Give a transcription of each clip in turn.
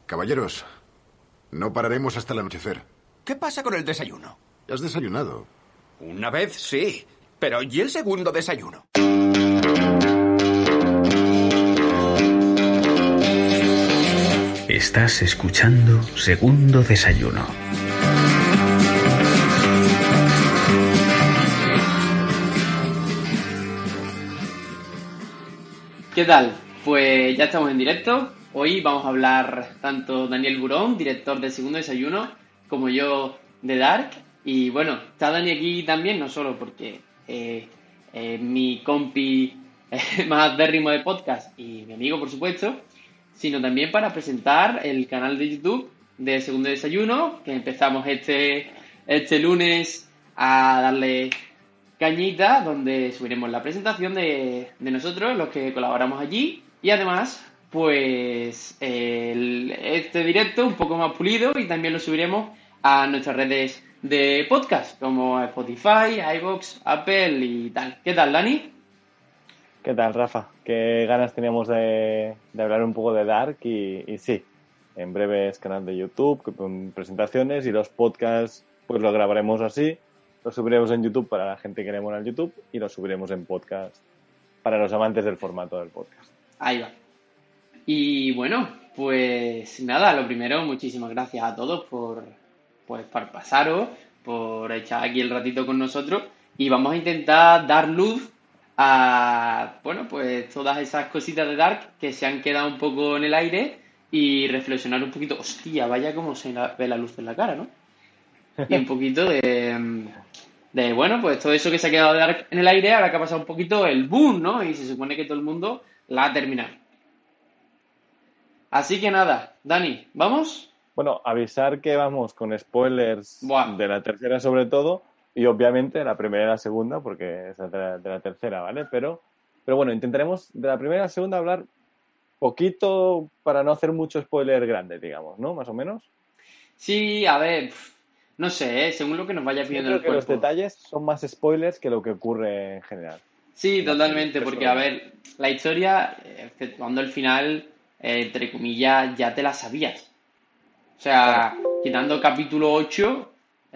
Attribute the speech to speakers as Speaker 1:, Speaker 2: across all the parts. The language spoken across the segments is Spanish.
Speaker 1: Caballeros, no pararemos hasta el anochecer.
Speaker 2: ¿Qué pasa con el desayuno?
Speaker 1: ¿Has desayunado?
Speaker 2: Una vez sí, pero ¿y el segundo desayuno?
Speaker 3: Estás escuchando Segundo Desayuno.
Speaker 4: ¿Qué tal? Pues ya estamos en directo. Hoy vamos a hablar tanto Daniel Burón, director de Segundo Desayuno, como yo de Dark. Y bueno, está Dani aquí también, no solo porque mi compi más acérrimo de podcast y mi amigo, por supuesto, sino también para presentar el canal de YouTube de Segundo Desayuno, que empezamos este lunes a darle cañita, donde subiremos la presentación de nosotros, los que colaboramos allí, y además, pues, este directo un poco más pulido, y también lo subiremos a nuestras redes de podcast, como Spotify, iVoox, Apple y tal. ¿Qué tal, Dani?
Speaker 5: ¿Qué tal, Rafa? Qué ganas teníamos de hablar un poco de Dark y sí, en breves canal de YouTube con presentaciones y los podcasts pues los grabaremos así, los subiremos en YouTube para la gente que le mola el YouTube y los subiremos en podcast para los amantes del formato del podcast.
Speaker 4: Ahí va. Y bueno, pues nada, lo primero, muchísimas gracias a todos por pasaros, por echar aquí el ratito con nosotros y vamos a intentar dar luz a, bueno, pues todas esas cositas de Dark que se han quedado un poco en el aire y reflexionar un poquito, hostia, vaya como se ve la luz en la cara, ¿no? Y un poquito de, bueno, pues todo eso que se ha quedado de Dark en el aire, ahora que ha pasado un poquito el boom, ¿no? Y se supone que todo el mundo la ha terminado. Así que nada, Dani, ¿vamos?
Speaker 5: Bueno, avisar que vamos con spoilers
Speaker 4: Buah.
Speaker 5: de la tercera sobre todo y obviamente la primera y la segunda porque es de la tercera, ¿vale? Pero bueno, intentaremos de la primera y la segunda hablar poquito para no hacer mucho spoiler grande, digamos, ¿no? Más o menos.
Speaker 4: Sí, a ver, no sé, según lo que nos vaya
Speaker 5: Yo
Speaker 4: pidiendo
Speaker 5: creo
Speaker 4: el
Speaker 5: que los
Speaker 4: cuerpo.
Speaker 5: detalles son más spoilers que lo que ocurre en general.
Speaker 4: Sí,
Speaker 5: En la
Speaker 4: totalmente,
Speaker 5: serie.
Speaker 4: porque
Speaker 5: Eso
Speaker 4: a ver, la historia, exceptuando el final, entre comillas, ya te la sabías. O sea, quitando capítulo 8,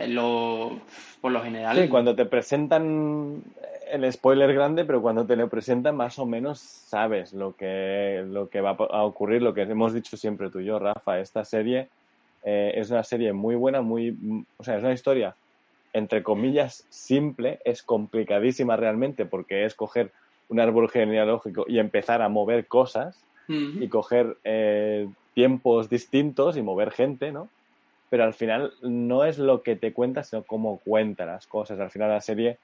Speaker 4: por lo general.
Speaker 5: Sí, cuando te presentan el spoiler grande, pero cuando te lo presentan más o menos sabes lo que va a ocurrir, lo que hemos dicho siempre tú y yo, Rafa. Esta serie es una serie muy buena, o sea, es una historia entre comillas simple, es complicadísima realmente porque es coger un árbol genealógico y empezar a mover cosas y coger tiempos distintos y mover gente, ¿no? Pero al final no es lo que te cuenta, sino cómo cuenta las cosas. Al final la serie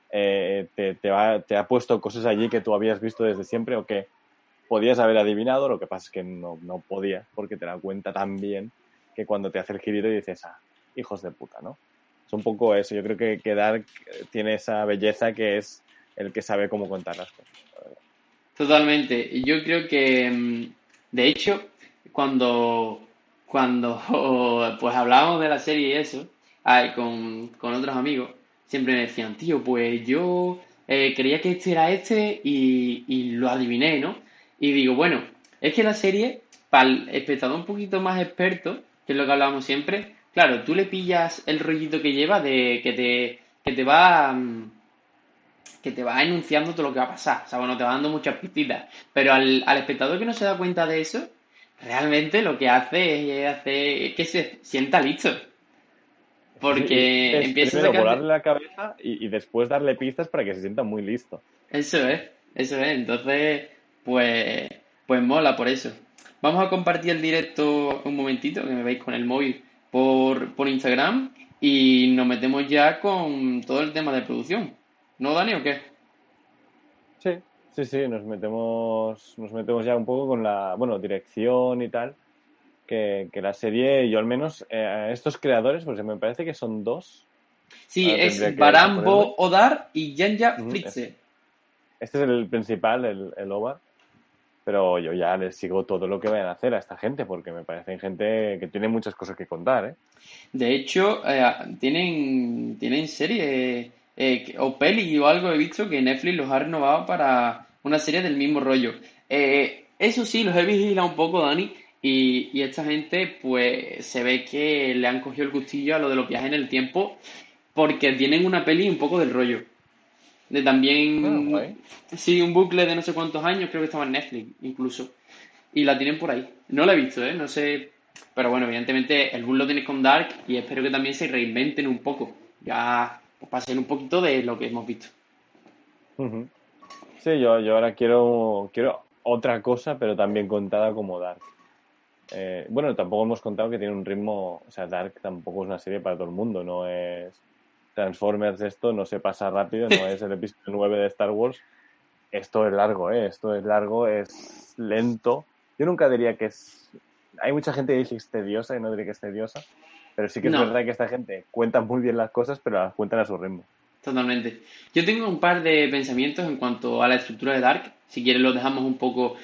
Speaker 5: te ha puesto cosas allí que tú habías visto desde siempre o que podías haber adivinado, lo que pasa es que no podías porque te la cuenta tan bien que cuando te hace el girito y dices, hijos de puta, ¿no? Es un poco eso. Yo creo que Dark tiene esa belleza que es el que sabe cómo contar las cosas.
Speaker 4: Totalmente. Y yo creo que, de hecho, cuando pues hablábamos de la serie y eso, con otros amigos, siempre me decían, tío, pues yo creía que este era este y lo adiviné, ¿no? Y digo, bueno, es que la serie, para el espectador un poquito más experto, que es lo que hablábamos siempre, claro, tú le pillas el rollito que lleva de que te va... que te va enunciando todo lo que va a pasar. O sea, bueno, te va dando muchas pistitas. Pero al espectador que no se da cuenta de eso, realmente lo que hace es hacer que se sienta listo. Porque
Speaker 5: Es
Speaker 4: empieza a
Speaker 5: primero
Speaker 4: sacar...
Speaker 5: volarle la cabeza y después darle pistas para que se sienta muy listo.
Speaker 4: Eso es, eso es. Entonces, pues mola por eso. Vamos a compartir el directo un momentito, que me veis con el móvil por Instagram y nos metemos ya con todo el tema de producción. ¿No, Dani, o qué?
Speaker 5: Sí, nos metemos ya un poco con la, bueno, dirección y tal, que la serie, yo al menos, estos creadores, pues me parece que son dos.
Speaker 4: Sí,
Speaker 5: Ahora tendría
Speaker 4: es
Speaker 5: que ponerme.
Speaker 4: Barambo Odar y Janja
Speaker 5: Ujú,
Speaker 4: Fritze.
Speaker 5: Este es el principal, el OVA, pero yo ya les sigo todo lo que vayan a hacer a esta gente, porque me parecen gente que tiene muchas cosas que contar, ¿eh?
Speaker 4: De hecho, tienen serie o peli o algo he visto que Netflix los ha renovado para una serie del mismo rollo. Eso sí, los he vigilado un poco, Dani, Y esta gente, pues, se ve que le han cogido el gustillo a lo de los viajes en el tiempo porque tienen una peli un poco del rollo. De también,
Speaker 5: Guay.
Speaker 4: sí, un bucle de no sé cuántos años, creo que estaba en Netflix incluso. Y la tienen por ahí. No la he visto, ¿eh? No sé. Pero bueno, evidentemente el boom lo tienes con Dark y espero que también se reinventen un poco. Ya, pues, pasen un poquito de lo que hemos visto.
Speaker 5: Ujú. Sí, yo ahora quiero otra cosa, pero también contada como Dark. Bueno, tampoco hemos contado que tiene un ritmo, o sea, Dark tampoco es una serie para todo el mundo, no es Transformers esto, no se pasa rápido, no es el episodio 9 de Star Wars. Esto es largo, esto es largo, es lento. Yo nunca diría que es... Hay mucha gente que dice que es tediosa y no diría que es tediosa, pero sí que es
Speaker 4: No,
Speaker 5: verdad que esta gente cuenta muy bien las cosas, pero las cuentan a su ritmo.
Speaker 4: totalmente. Yo tengo un par de pensamientos en cuanto a la estructura de Dark. Si quieres los dejamos un poco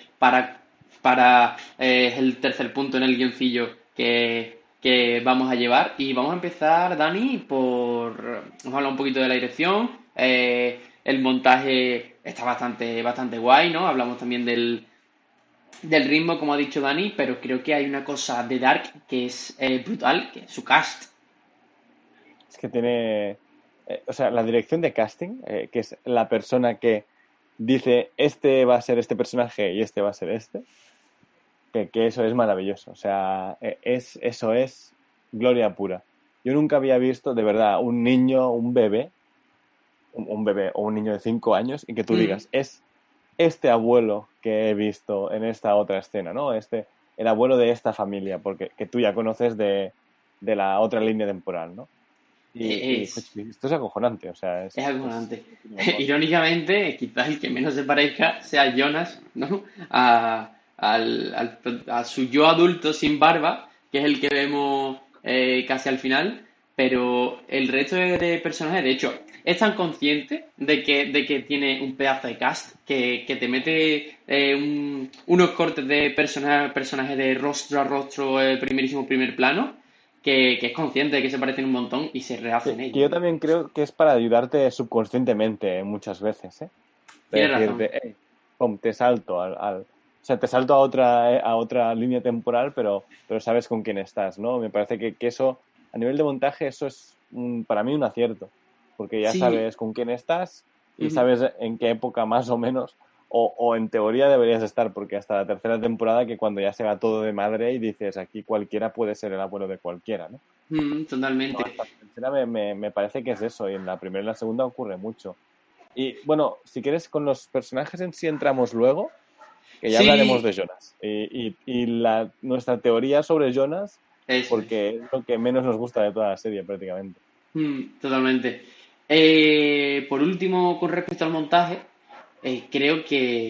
Speaker 4: para el tercer punto en el guioncillo que vamos a llevar. Y vamos a empezar, Dani, Vamos a hablar un poquito de la dirección. El montaje está bastante guay, ¿no? Hablamos también del ritmo, como ha dicho Dani, pero creo que hay una cosa de Dark que es brutal, que es su cast.
Speaker 5: Es que tiene... o sea, la dirección de casting, que es la persona que dice, este va a ser este personaje y este va a ser este, que eso es maravilloso. O sea, eso es gloria pura. Yo nunca había visto, de verdad, un niño, un bebé o un niño de 5 años y que tú
Speaker 4: Mm,
Speaker 5: digas, es este abuelo que he visto en esta otra escena, ¿no? El abuelo de esta familia, porque que tú ya conoces de la otra línea temporal, ¿no?
Speaker 4: es,
Speaker 5: Pues, esto es acojonante, o sea,
Speaker 4: es acojonante.
Speaker 5: no tiene color.
Speaker 4: Irónicamente, quizás el que menos se parezca sea Jonas, ¿no? A su yo adulto sin barba, que es el que vemos casi al final, pero el resto de personajes, de hecho, es tan consciente de que tiene un pedazo de cast que te mete unos cortes de personaje de rostro a rostro, primerísimo primer plano, que es consciente de que se parecen un montón y se rehace en
Speaker 5: Que
Speaker 4: ellos.
Speaker 5: yo también creo que es para ayudarte subconscientemente muchas veces, ¿eh? De
Speaker 4: Tienes razón.
Speaker 5: decirte, hey, pum, te salto o sea, te salto a otra línea temporal, pero sabes con quién estás, ¿no? Me parece que eso, a nivel de montaje, eso es para mí un acierto, porque ya
Speaker 4: Sí,
Speaker 5: sabes con quién estás y
Speaker 4: ujú,
Speaker 5: sabes en qué época más o menos, o en teoría deberías estar, porque hasta la tercera temporada, que cuando ya se va todo de madre y dices, aquí cualquiera puede ser el abuelo de cualquiera, ¿no?
Speaker 4: totalmente.
Speaker 5: Hasta la tercera me parece que es eso, y en la primera y la segunda ocurre mucho. Y bueno, si quieres, con los personajes en sí entramos luego, que ya hablaremos
Speaker 4: Sí,
Speaker 5: de Jonas. Y nuestra teoría sobre Jonas,
Speaker 4: eso es.
Speaker 5: porque es lo que menos nos gusta de toda la serie prácticamente.
Speaker 4: Totalmente. Por último, con respecto al montaje, creo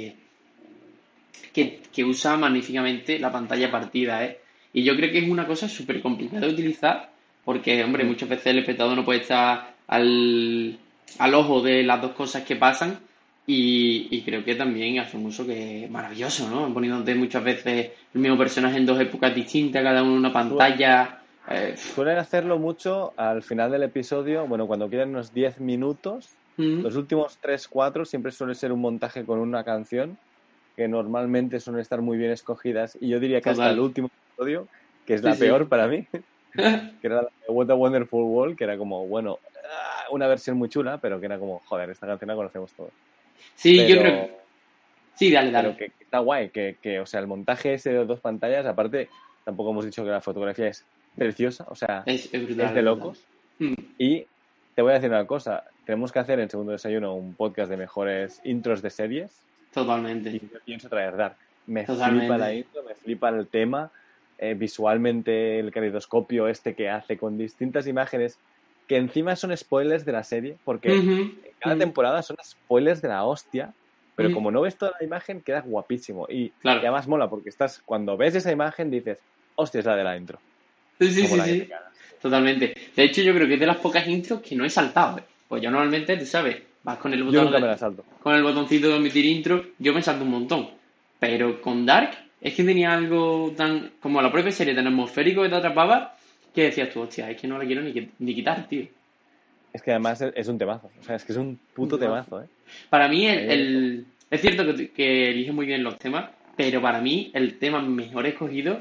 Speaker 4: que usa magníficamente la pantalla partida, ¿eh? Y yo creo que es una cosa súper complicada de utilizar, porque, hombre,
Speaker 5: Mm.
Speaker 4: muchas veces el espectador no puede estar al ojo de las dos cosas que pasan, y creo que también hace un uso que es maravilloso, ¿no? Poniéndote muchas veces el mismo personaje en dos épocas distintas, cada uno en una
Speaker 5: Su-
Speaker 4: pantalla.
Speaker 5: Suelen hacerlo mucho al final del episodio, bueno, cuando quedan unos 10 minutos,
Speaker 4: Mm,
Speaker 5: los últimos 3 4 siempre suele ser un montaje con una canción, que normalmente suelen estar muy bien escogidas, y yo diría que hasta el
Speaker 4: total.
Speaker 5: último episodio, que es
Speaker 4: Sí,
Speaker 5: la peor
Speaker 4: sí.
Speaker 5: para mí, que era la de What a Wonderful World, que era como, bueno, una versión muy chula, pero que era como, joder, esta canción la conocemos todos.
Speaker 4: Sí, yo creo.
Speaker 5: Pero,
Speaker 4: Sí, dale,
Speaker 5: pero
Speaker 4: dale.
Speaker 5: que está guay, o sea, el montaje ese de dos pantallas, aparte, tampoco hemos dicho que la fotografía es preciosa, o sea,
Speaker 4: Es
Speaker 5: es
Speaker 4: brutal,
Speaker 5: de
Speaker 4: es brutal.
Speaker 5: locos.
Speaker 4: Mm,
Speaker 5: Y te voy a decir una cosa, tenemos que hacer en Segundo Desayuno un podcast de mejores intros de series, y
Speaker 4: totalmente.
Speaker 5: yo pienso traer Dark. Me flipa la
Speaker 4: Totalmente.
Speaker 5: intro, me flipa el tema, visualmente el caleidoscopio este que hace con distintas imágenes que encima son spoilers de la serie, porque
Speaker 4: Ujú,
Speaker 5: en cada
Speaker 4: ujú,
Speaker 5: temporada son spoilers de la hostia, pero
Speaker 4: ujú.
Speaker 5: como no ves toda la imagen, queda guapísimo. Y
Speaker 4: Claro.
Speaker 5: además mola, porque cuando ves esa imagen dices, hostia, es la de la intro.
Speaker 4: Sí, sí,
Speaker 5: Como
Speaker 4: sí,
Speaker 5: la que te
Speaker 4: sí.
Speaker 5: cagas.
Speaker 4: Totalmente. De hecho, yo creo que es de las pocas intros que no he saltado, ¿eh? Pues yo normalmente, tú sabes, vas con el
Speaker 5: Yo
Speaker 4: botón
Speaker 5: nunca me la salto.
Speaker 4: con el botoncito de omitir intro, yo me salto un montón. Pero con Dark es que tenía algo tan, como la propia serie, tan atmosférico que te atrapaba, que decías tú, hostia, es que no la quiero ni quitar, tío.
Speaker 5: Es que además es un temazo. O sea, es que es un
Speaker 4: Un
Speaker 5: puto
Speaker 4: temazo.
Speaker 5: temazo, ¿eh?
Speaker 4: Para mí,
Speaker 5: A mí me encanta.
Speaker 4: es cierto que elige muy bien los temas, pero para mí el tema mejor escogido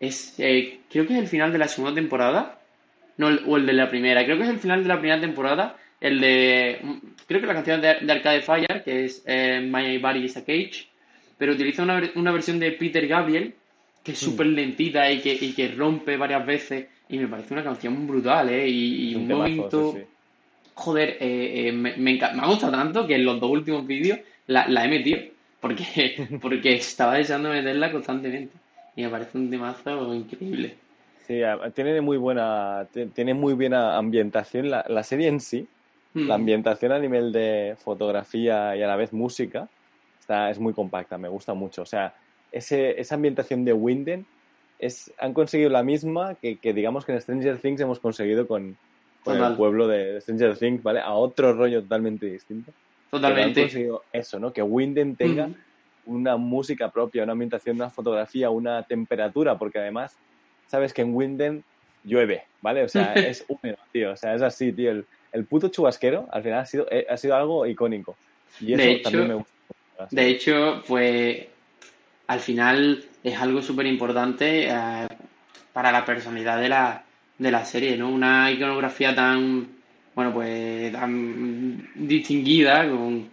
Speaker 4: creo que es el final de la segunda temporada, no, o el de la primera, creo que es el final de la primera temporada, creo que la canción de Arcade Fire, que es My Body is a Cage, pero utiliza una versión de Peter Gabriel, que es súper lentita y que rompe varias veces, y me parece una canción brutal, y un
Speaker 5: temazo,
Speaker 4: momento...
Speaker 5: sí, sí.
Speaker 4: Joder, me ha gustado tanto que en los 2 últimos vídeos la he metido, porque estaba deseando meterla constantemente, y me parece un temazo increíble.
Speaker 5: Sí, tiene muy buena ambientación la serie en sí. La ambientación a nivel de fotografía y a la vez música es muy compacta, me gusta mucho. O sea, esa ambientación de Winden han conseguido la misma que digamos que en Stranger Things hemos conseguido con el
Speaker 4: Total,
Speaker 5: pueblo de Stranger Things, ¿vale? A otro rollo totalmente distinto. Pero han
Speaker 4: totalmente.
Speaker 5: conseguido eso, ¿no? Que Winden tenga una música propia, una ambientación, una fotografía, una temperatura, porque además sabes que en Winden llueve, ¿vale? O sea, es húmedo, tío. O sea, es así, tío. El puto chubasquero al final ha sido algo icónico. Y eso también me gusta mucho.
Speaker 4: De hecho, pues al final es algo súper importante para la personalidad de la serie, ¿no? Una iconografía tan, bueno, pues tan distinguida con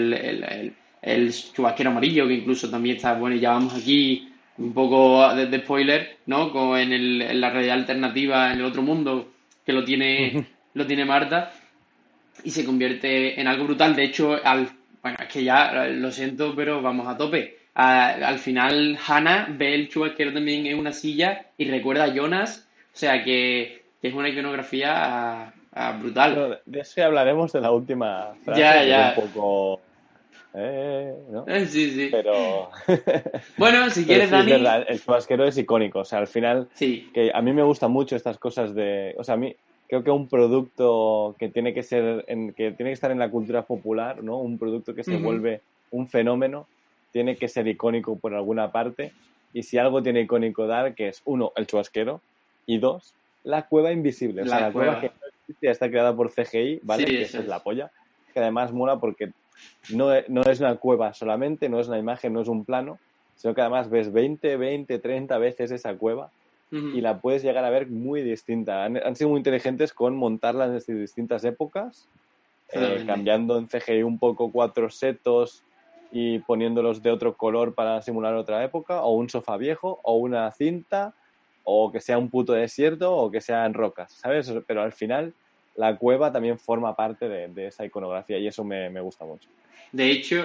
Speaker 4: el chubasquero amarillo, que incluso también está, bueno, y ya vamos aquí un poco de spoiler, ¿no? En la realidad alternativa, en el otro mundo, que lo tiene Marta, y se convierte en algo brutal. De hecho, bueno, es que ya lo siento, pero vamos a tope. Al final, Hannah ve el chubasquero también en una silla y recuerda a Jonas, o sea que es una iconografía brutal.
Speaker 5: Bueno, de eso ya hablaremos de la última frase,
Speaker 4: Ya,
Speaker 5: que
Speaker 4: ya.
Speaker 5: es un poco... ¿no?
Speaker 4: Sí, sí.
Speaker 5: Pero...
Speaker 4: Bueno, si
Speaker 5: Pero
Speaker 4: quieres,
Speaker 5: sí, es
Speaker 4: Dani.
Speaker 5: verdad, el chubasquero es icónico. O sea, al final,
Speaker 4: Sí.
Speaker 5: que a mí me gustan mucho estas cosas de... O sea, a mí creo que un producto que tiene que que tiene que estar en la cultura popular, ¿no? Un producto que se vuelve un fenómeno, tiene que ser icónico por alguna parte. Y si algo tiene icónico Dark, que es, uno, el chubasquero, y dos, la cueva invisible. O sea, la cueva que no existe, ya está creada por CGI, ¿vale?
Speaker 4: Sí,
Speaker 5: Que
Speaker 4: eso
Speaker 5: esa es
Speaker 4: es.
Speaker 5: la polla. Que además mola porque no es una cueva solamente, no es una imagen, no es un plano, sino que además ves 20, 30 veces esa cueva y la puedes llegar a ver muy distinta. Han sido muy inteligentes con montarla en distintas épocas, cambiando en CGI un poco 4 setos y poniéndolos de otro color para simular otra época, o un sofá viejo, o una cinta, o que sea un puto desierto, o que sean rocas, ¿sabes? Pero al final la cueva también forma parte de esa iconografía y eso me gusta mucho.
Speaker 4: De hecho,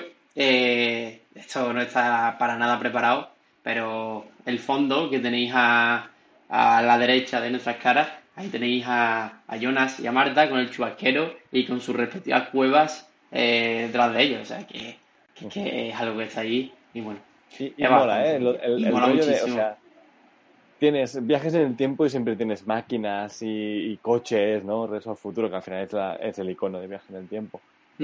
Speaker 4: esto no está para nada preparado, pero el fondo que tenéis a la derecha de nuestras caras, ahí tenéis a Jonas y a Marta con el chubasquero y con sus respectivas cuevas detrás de ellos. O sea, que es algo que está ahí y bueno,
Speaker 5: Y
Speaker 4: es
Speaker 5: mola,
Speaker 4: bastante
Speaker 5: El,
Speaker 4: bello.
Speaker 5: el,
Speaker 4: Y
Speaker 5: el
Speaker 4: mola
Speaker 5: rollo
Speaker 4: muchísimo.
Speaker 5: o sea, tienes viajes en el tiempo y siempre tienes máquinas y coches, ¿no? Regreso al futuro, que al final es el icono de viaje en el tiempo.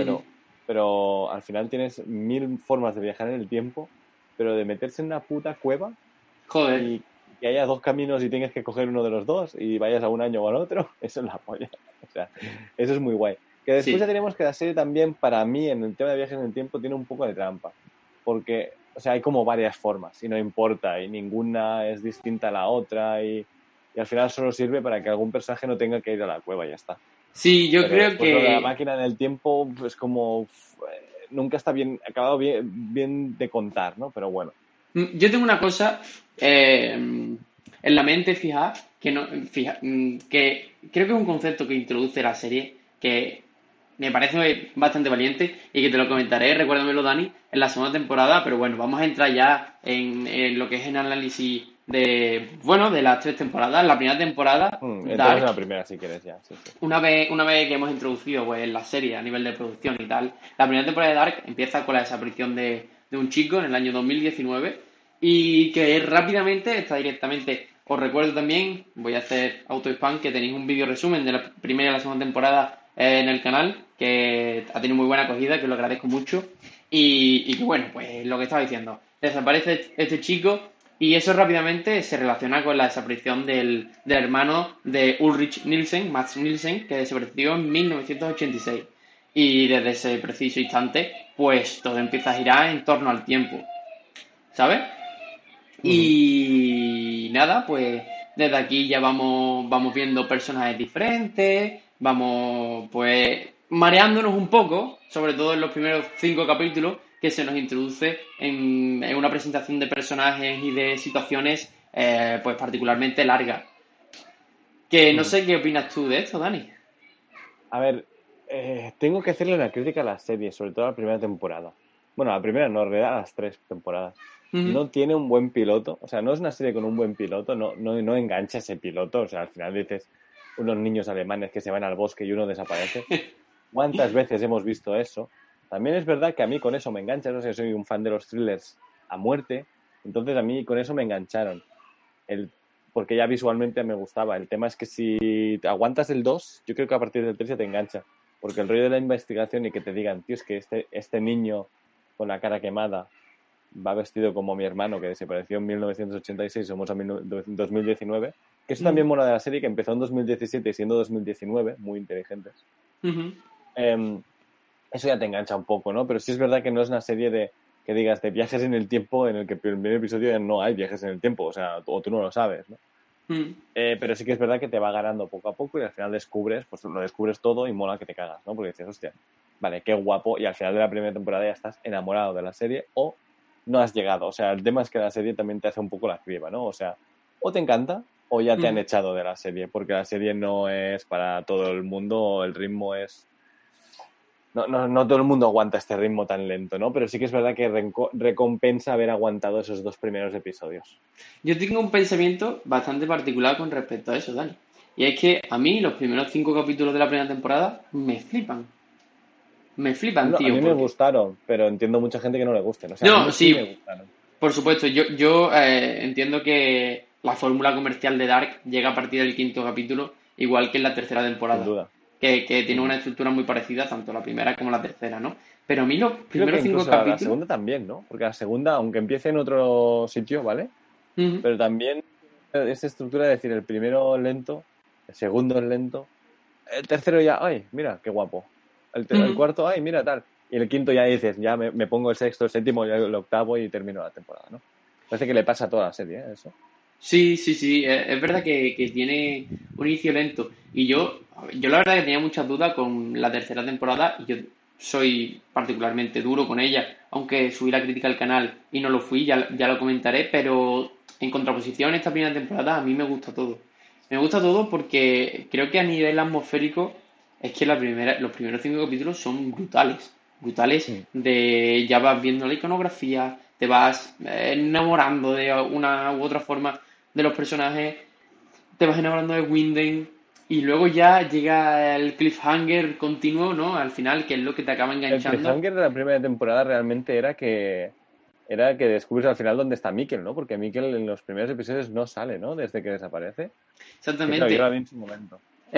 Speaker 5: Pero al final tienes 1000 formas de viajar en el tiempo, pero de meterse en una puta cueva
Speaker 4: Joder,
Speaker 5: y que haya dos caminos y tienes que coger uno de los dos y vayas a un año o al otro, eso es la polla. O sea, eso es muy guay. Que después ya
Speaker 4: sí.
Speaker 5: tenemos que la serie también, para mí, en el tema de viajes en el tiempo, tiene un poco de trampa. Porque, o sea, hay como varias formas y no importa, y ninguna es distinta a la otra, y al final solo sirve para que algún personaje no tenga que ir a la cueva y ya está.
Speaker 4: Sí, yo
Speaker 5: Pero
Speaker 4: creo
Speaker 5: después lo de la
Speaker 4: que
Speaker 5: máquina en el tiempo, pues como nunca está acabado bien de contar, ¿no? Pero bueno.
Speaker 4: yo tengo una cosa en la mente fija que creo que es un concepto que introduce la serie que me parece bastante valiente y que te lo comentaré, recuérdamelo Dani, en la segunda temporada, pero bueno, vamos a entrar ya en lo que es el análisis de las 3 temporadas. La primera temporada,
Speaker 5: Entramos en
Speaker 4: Dark,
Speaker 5: la primera si quieres ya. Sí.
Speaker 4: una vez que hemos introducido pues, la serie a nivel de producción y tal, la primera temporada de Dark empieza con la desaparición de un chico en el año 2019 y que rápidamente está directamente. Os recuerdo también, voy a hacer auto-spam, que tenéis un vídeo resumen de la primera y la segunda temporada en el canal, que ha tenido muy buena acogida, que os lo agradezco mucho. Y que bueno, pues lo que estaba diciendo, desaparece este chico y eso rápidamente se relaciona con la desaparición del hermano de Ulrich Nielsen, Mads Nielsen, que desapareció en 1986. Y desde ese preciso instante, pues todo empieza a girar en torno al tiempo, ¿sabes? Y nada, pues desde aquí ya vamos viendo personajes diferentes, vamos pues mareándonos un poco, sobre todo en los primeros 5 capítulos, que se nos introduce en una presentación de personajes y de situaciones pues particularmente largas. Que no sé qué opinas tú de esto, Dani.
Speaker 5: A ver, tengo que hacerle una crítica a la serie, sobre todo a la primera temporada. Bueno, a la primera no, en realidad a las 3 temporadas. No tiene un buen piloto, o sea, no es una serie con un buen piloto, no engancha ese piloto, o sea, al final dices unos niños alemanes que se van al bosque y uno desaparece. ¿Cuántas veces hemos visto eso? También es verdad que a mí con eso me engancha, no sé, soy un fan de los thrillers a muerte, entonces a mí con eso me engancharon. Porque ya visualmente me gustaba. El tema es que si te aguantas el 2, yo creo que a partir del 3 ya te engancha. Porque el rollo de la investigación y que te digan, tío, es que este niño con la cara quemada va vestido como mi hermano que desapareció en 1986, somos en 2019, que eso también mola de la serie, que empezó en 2017 y siendo 2019, muy inteligentes. Eso ya te engancha un poco, ¿no? Pero sí es verdad que no es una serie que digas de viajes en el tiempo en el que en el primer episodio ya no hay viajes en el tiempo, o sea, o tú no lo sabes, ¿no? Pero sí que es verdad que te va ganando poco a poco y al final pues lo descubres todo y mola que te cagas, ¿no? Porque dices, hostia, vale, qué guapo, y al final de la primera temporada ya estás enamorado de la serie o no has llegado. O sea, el tema es que la serie también te hace un poco la criba, ¿no? O sea, o te encanta o ya te han echado de la serie, porque la serie no es para todo el mundo, el ritmo es... No todo el mundo aguanta este ritmo tan lento, ¿no? Pero sí que es verdad que recompensa haber aguantado esos 2 primeros episodios.
Speaker 4: Yo tengo un pensamiento bastante particular con respecto a eso, Dani. Y es que a mí los primeros 5 capítulos de la primera temporada me flipan. Me flipan, tío.
Speaker 5: A mí me gustaron, pero entiendo mucha gente que no le gusten. O sea,
Speaker 4: no,
Speaker 5: a mí
Speaker 4: sí,
Speaker 5: me gustaron.
Speaker 4: Por supuesto. Yo entiendo que la fórmula comercial de Dark llega a partir del 5.º capítulo, igual que en la tercera temporada.
Speaker 5: Sin duda.
Speaker 4: Que tiene una estructura muy parecida, tanto la primera como la tercera, ¿no? Pero a mí los primeros 5 capítulos...
Speaker 5: La segunda también, ¿no? Porque la segunda, aunque empiece en otro sitio, ¿vale? Pero también esa estructura de decir, el primero lento, el segundo es lento, el tercero ya, ¡ay, mira, qué guapo! El cuarto, ¡ay, mira, tal! Y el quinto ya dices, ya me pongo el sexto, el séptimo, el octavo y termino la temporada, ¿no? Parece que le pasa a toda la serie, ¿eh? Eso.
Speaker 4: Sí. Es verdad que tiene un inicio lento. Y yo la verdad que tenía muchas dudas con la tercera temporada y yo soy particularmente duro con ella, aunque subí la crítica al canal y no lo fui, ya lo comentaré, pero en contraposición esta primera temporada a mí me gusta todo. Me gusta todo porque creo que a nivel atmosférico es que los primeros 5 capítulos son brutales. De ya vas viendo la iconografía, te vas enamorando de una u otra forma de los personajes, te vas enamorando de Winden y luego ya llega el cliffhanger continuo, ¿no? Al final, que es lo que te acaba enganchando.
Speaker 5: El cliffhanger de la primera temporada realmente era que descubres al final dónde está Mikkel, ¿no? Porque Mikkel en los primeros episodios no sale, ¿no? Desde que desaparece.
Speaker 4: Exactamente.
Speaker 5: Que, claro, yo la vi en su momento.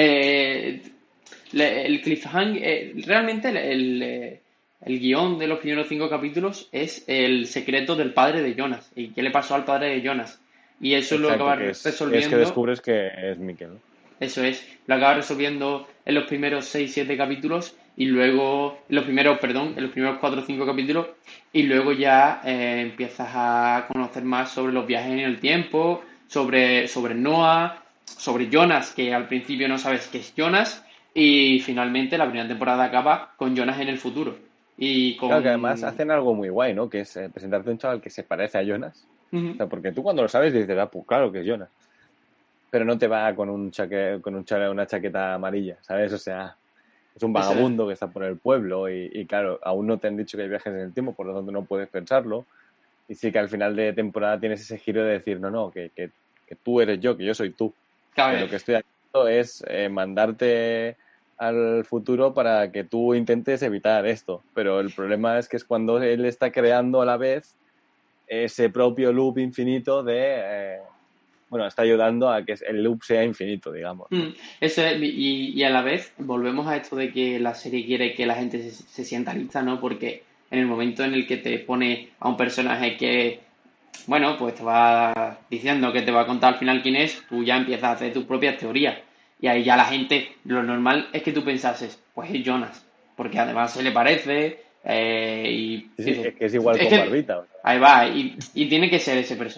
Speaker 4: El cliffhanger, realmente el guión de los primeros 5 capítulos es el secreto del padre de Jonas y qué le pasó al padre de Jonas. Y eso lo acaba resolviendo.
Speaker 5: Es que descubres que es Mikkel, ¿no?
Speaker 4: Eso es, lo acaba resolviendo en los primeros 6-7 capítulos y luego, en los primeros 4 o 5 capítulos y luego ya empiezas a conocer más sobre los viajes en el tiempo, sobre Noah, sobre Jonas, que al principio no sabes qué es Jonas y finalmente la primera temporada acaba con Jonas en el futuro.
Speaker 5: Claro, que además hacen algo muy guay, ¿no? Que es presentarte a un chaval que se parece a Jonas. O sea, porque tú cuando lo sabes dices, pues claro que es Jonas. Pero no te va con una chaqueta amarilla, ¿sabes? O sea, es un vagabundo que está por el pueblo y claro, aún no te han dicho que hay viajes en el tiempo, por lo tanto no puedes pensarlo. Y sí que al final de temporada tienes ese giro de decir, no, que tú eres yo, que yo soy tú. Que lo que estoy haciendo es mandarte al futuro para que tú intentes evitar esto. Pero el problema es que es cuando él está creando a la vez ese propio loop infinito de... está ayudando a que el loop sea infinito, digamos.
Speaker 4: Eso es, y a la vez volvemos a esto de que la serie quiere que la gente se sienta lista, ¿no? Porque en el momento en el que te pone a un personaje que, bueno, pues te va diciendo que te va a contar al final quién es, tú ya empiezas a hacer tus propias teorías. Y ahí ya la gente, lo normal es que tú pensases, pues es Jonas, porque además se le parece y...
Speaker 5: Sí, es que es igual con barbita.
Speaker 4: Ahí va, y tiene que ser ese personaje.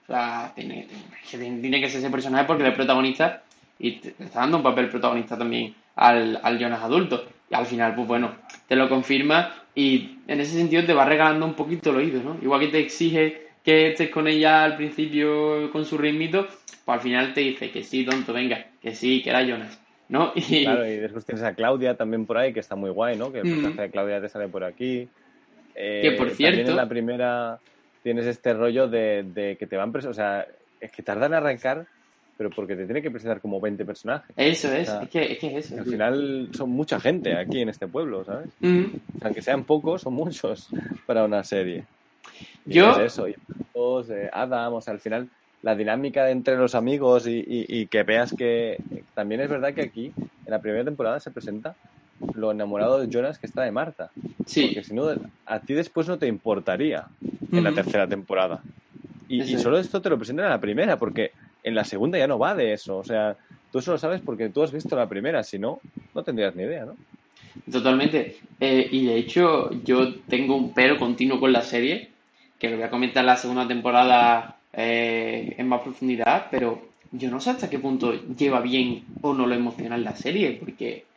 Speaker 4: O sea, tiene que ser ese personaje porque él es protagonista y te está dando un papel protagonista también al Jonas adulto. Y al final, pues bueno, te lo confirma y en ese sentido te va regalando un poquito el oído, ¿no? Igual que te exige que estés con ella al principio con su ritmito, pues al final te dice que sí, tonto, venga, que sí, que era Jonas, ¿no?
Speaker 5: Claro, y después tienes a Claudia también por ahí, que está muy guay, ¿no? Que el personaje de Claudia te sale por aquí.
Speaker 4: que por
Speaker 5: También en
Speaker 4: cierto,
Speaker 5: la primera tienes este rollo de que te van o sea, es que tardan en arrancar, pero porque te tiene que presentar como 20 personajes.
Speaker 4: eso
Speaker 5: O
Speaker 4: es,
Speaker 5: sea,
Speaker 4: es eso.
Speaker 5: al
Speaker 4: Tío.
Speaker 5: final son mucha gente aquí en este pueblo, ¿sabes?
Speaker 4: Mm.
Speaker 5: O sea, aunque sean pocos, son muchos para una serie. Y
Speaker 4: Yo,
Speaker 5: es eso, y Adam, o sea, al final la dinámica entre los amigos y que veas que también es verdad que aquí en la primera temporada se presenta lo enamorado de Jonas que está de Marta.
Speaker 4: sí,
Speaker 5: Porque si no, a ti después no te importaría en la tercera temporada. Y
Speaker 4: Eso es.
Speaker 5: solo esto te lo presentan en la primera, porque en la segunda ya no va de eso. O sea, tú eso lo sabes porque tú has visto la primera, si no, no tendrías ni idea, ¿no?
Speaker 4: Totalmente. Y de hecho, yo tengo un pero continuo con la serie, que lo voy a comentar en la segunda temporada en más profundidad, pero yo no sé hasta qué punto lleva bien o no lo emocional la serie, porque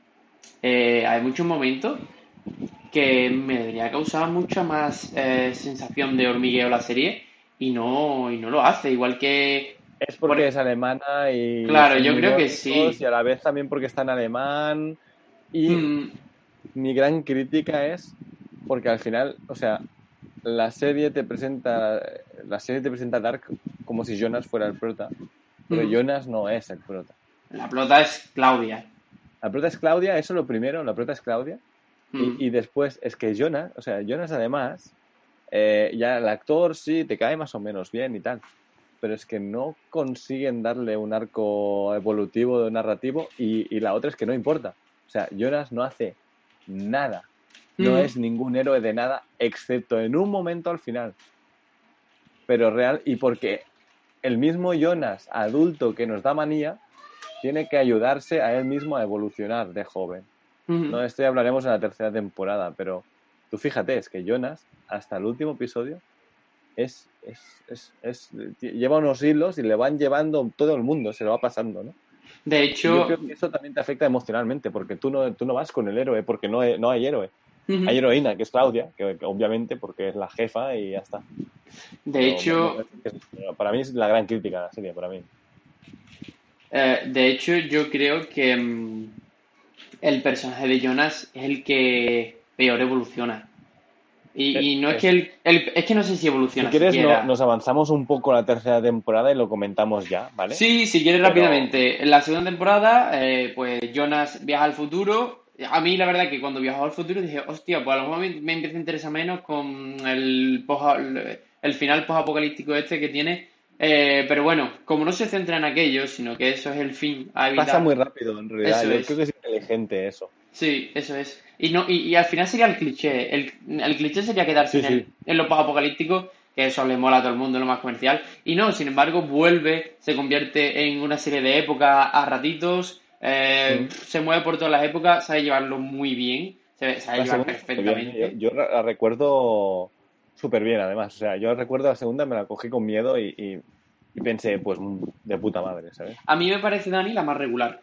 Speaker 4: hay muchos momentos que me debería causar mucha más sensación de hormigueo la serie y no lo hace, igual que...
Speaker 5: Es
Speaker 4: por-
Speaker 5: porque es alemana y
Speaker 4: claro,
Speaker 5: son
Speaker 4: yo
Speaker 5: muy
Speaker 4: creo que
Speaker 5: nórdicos
Speaker 4: sí.
Speaker 5: y a la vez también porque está en alemán. Y
Speaker 4: Mm,
Speaker 5: mi gran crítica es porque al final, o sea, la serie te presenta a Dark como si Jonas fuera el prota, pero
Speaker 4: mm.
Speaker 5: Jonas no es el prota.
Speaker 4: La plota es Claudia.
Speaker 5: La prota es Claudia, eso lo primero, la prota es Claudia,
Speaker 4: Mm,
Speaker 5: y después es que Jonas, o sea, Jonas además, ya el actor sí te cae más o menos bien y tal, pero es que no consiguen darle un arco evolutivo narrativo y la otra es que no importa. O sea, Jonas no hace nada. No
Speaker 4: mm.
Speaker 5: es ningún héroe de nada, excepto en un momento al final. Pero real, y porque el mismo Jonas, adulto que nos da manía, tiene que ayudarse a él mismo a evolucionar de joven. No,
Speaker 4: Ujú.
Speaker 5: esto ya hablaremos en la tercera temporada, pero tú fíjate, es que Jonas, hasta el último episodio, lleva unos hilos y le van llevando todo el mundo, se lo va pasando, ¿no?
Speaker 4: De
Speaker 5: Y yo
Speaker 4: hecho,
Speaker 5: creo que eso también te afecta emocionalmente, porque tú no vas con el héroe, porque no hay héroe. Hay
Speaker 4: ujú.
Speaker 5: heroína, que es Claudia, que obviamente porque es la jefa y ya está.
Speaker 4: De
Speaker 5: Pero me
Speaker 4: hecho,
Speaker 5: parece que para mí es la gran crítica de la serie, para mí.
Speaker 4: de hecho, yo creo que el personaje de Jonas es el que peor evoluciona. Y no es que
Speaker 5: Es,
Speaker 4: es que no sé si
Speaker 5: si
Speaker 4: evoluciona
Speaker 5: quieres, no,
Speaker 4: siquiera.
Speaker 5: nos avanzamos un poco a la tercera temporada y lo comentamos ya, ¿vale?
Speaker 4: Sí, si quieres
Speaker 5: Pero
Speaker 4: rápidamente. En la segunda temporada, pues Jonas viaja al futuro. A mí la verdad que cuando viajó al futuro dije, hostia, pues a lo mejor me empieza a interesar menos con el final post-apocalíptico este que tiene. Pero bueno, como no se centra en aquello, sino que eso es el fin a
Speaker 5: pasa
Speaker 4: evitar,
Speaker 5: muy rápido, en realidad.
Speaker 4: eso
Speaker 5: Yo creo
Speaker 4: es.
Speaker 5: que es inteligente eso.
Speaker 4: Sí, eso es. Y no, y al final sería el cliché. El cliché sería quedarse
Speaker 5: Sí, sí.
Speaker 4: en lo post-apocalíptico, que eso le mola a todo el mundo, lo más comercial. Y no, sin embargo, vuelve, se convierte en una serie de épocas a ratitos,
Speaker 5: Mm.
Speaker 4: se mueve por todas las épocas, sabe llevarlo muy bien, sabe
Speaker 5: La
Speaker 4: llevar
Speaker 5: segunda está muy bien, ¿eh?
Speaker 4: perfectamente.
Speaker 5: Yo la recuerdo súper bien, además. O sea, yo recuerdo la segunda, me la cogí con miedo y pensé, pues, de puta madre, ¿sabes?
Speaker 4: A mí me parece, Dani, la más regular.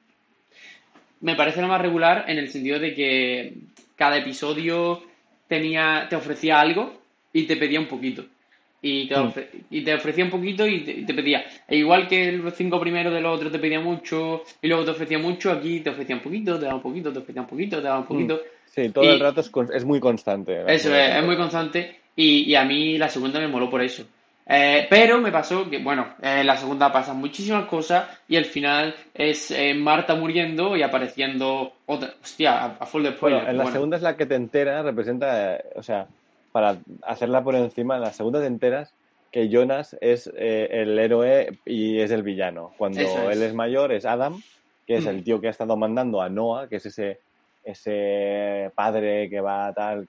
Speaker 4: Me parece la más regular en el sentido de que cada episodio te ofrecía algo y te pedía un poquito.
Speaker 5: Mm.
Speaker 4: Y te ofrecía un poquito y te pedía. E igual que los 5 primeros de los otros te pedía mucho y luego te ofrecía mucho, aquí te ofrecía un poquito, te daba un poquito, te ofrecía un poquito, te daba un
Speaker 5: Mm.
Speaker 4: poquito.
Speaker 5: Sí, todo el
Speaker 4: Y
Speaker 5: rato es muy constante la
Speaker 4: eso
Speaker 5: segunda
Speaker 4: es muy
Speaker 5: temporada.
Speaker 4: constante y a mí la segunda me moló por eso. Pero me pasó que, bueno, en la segunda pasan muchísimas cosas y al final es Marta muriendo y apareciendo otra. Hostia, a full de
Speaker 5: Bueno,
Speaker 4: spoiler,
Speaker 5: en
Speaker 4: pero
Speaker 5: la
Speaker 4: bueno.
Speaker 5: segunda es la que te enteras, representa, o sea, para hacerla por encima, en la segunda te enteras que Jonas es el héroe y es el villano.
Speaker 4: Eso
Speaker 5: Cuando él es
Speaker 4: es.
Speaker 5: mayor es Adam, que es
Speaker 4: Mm,
Speaker 5: el tío que ha estado mandando a Noah, que es ese padre que va tal,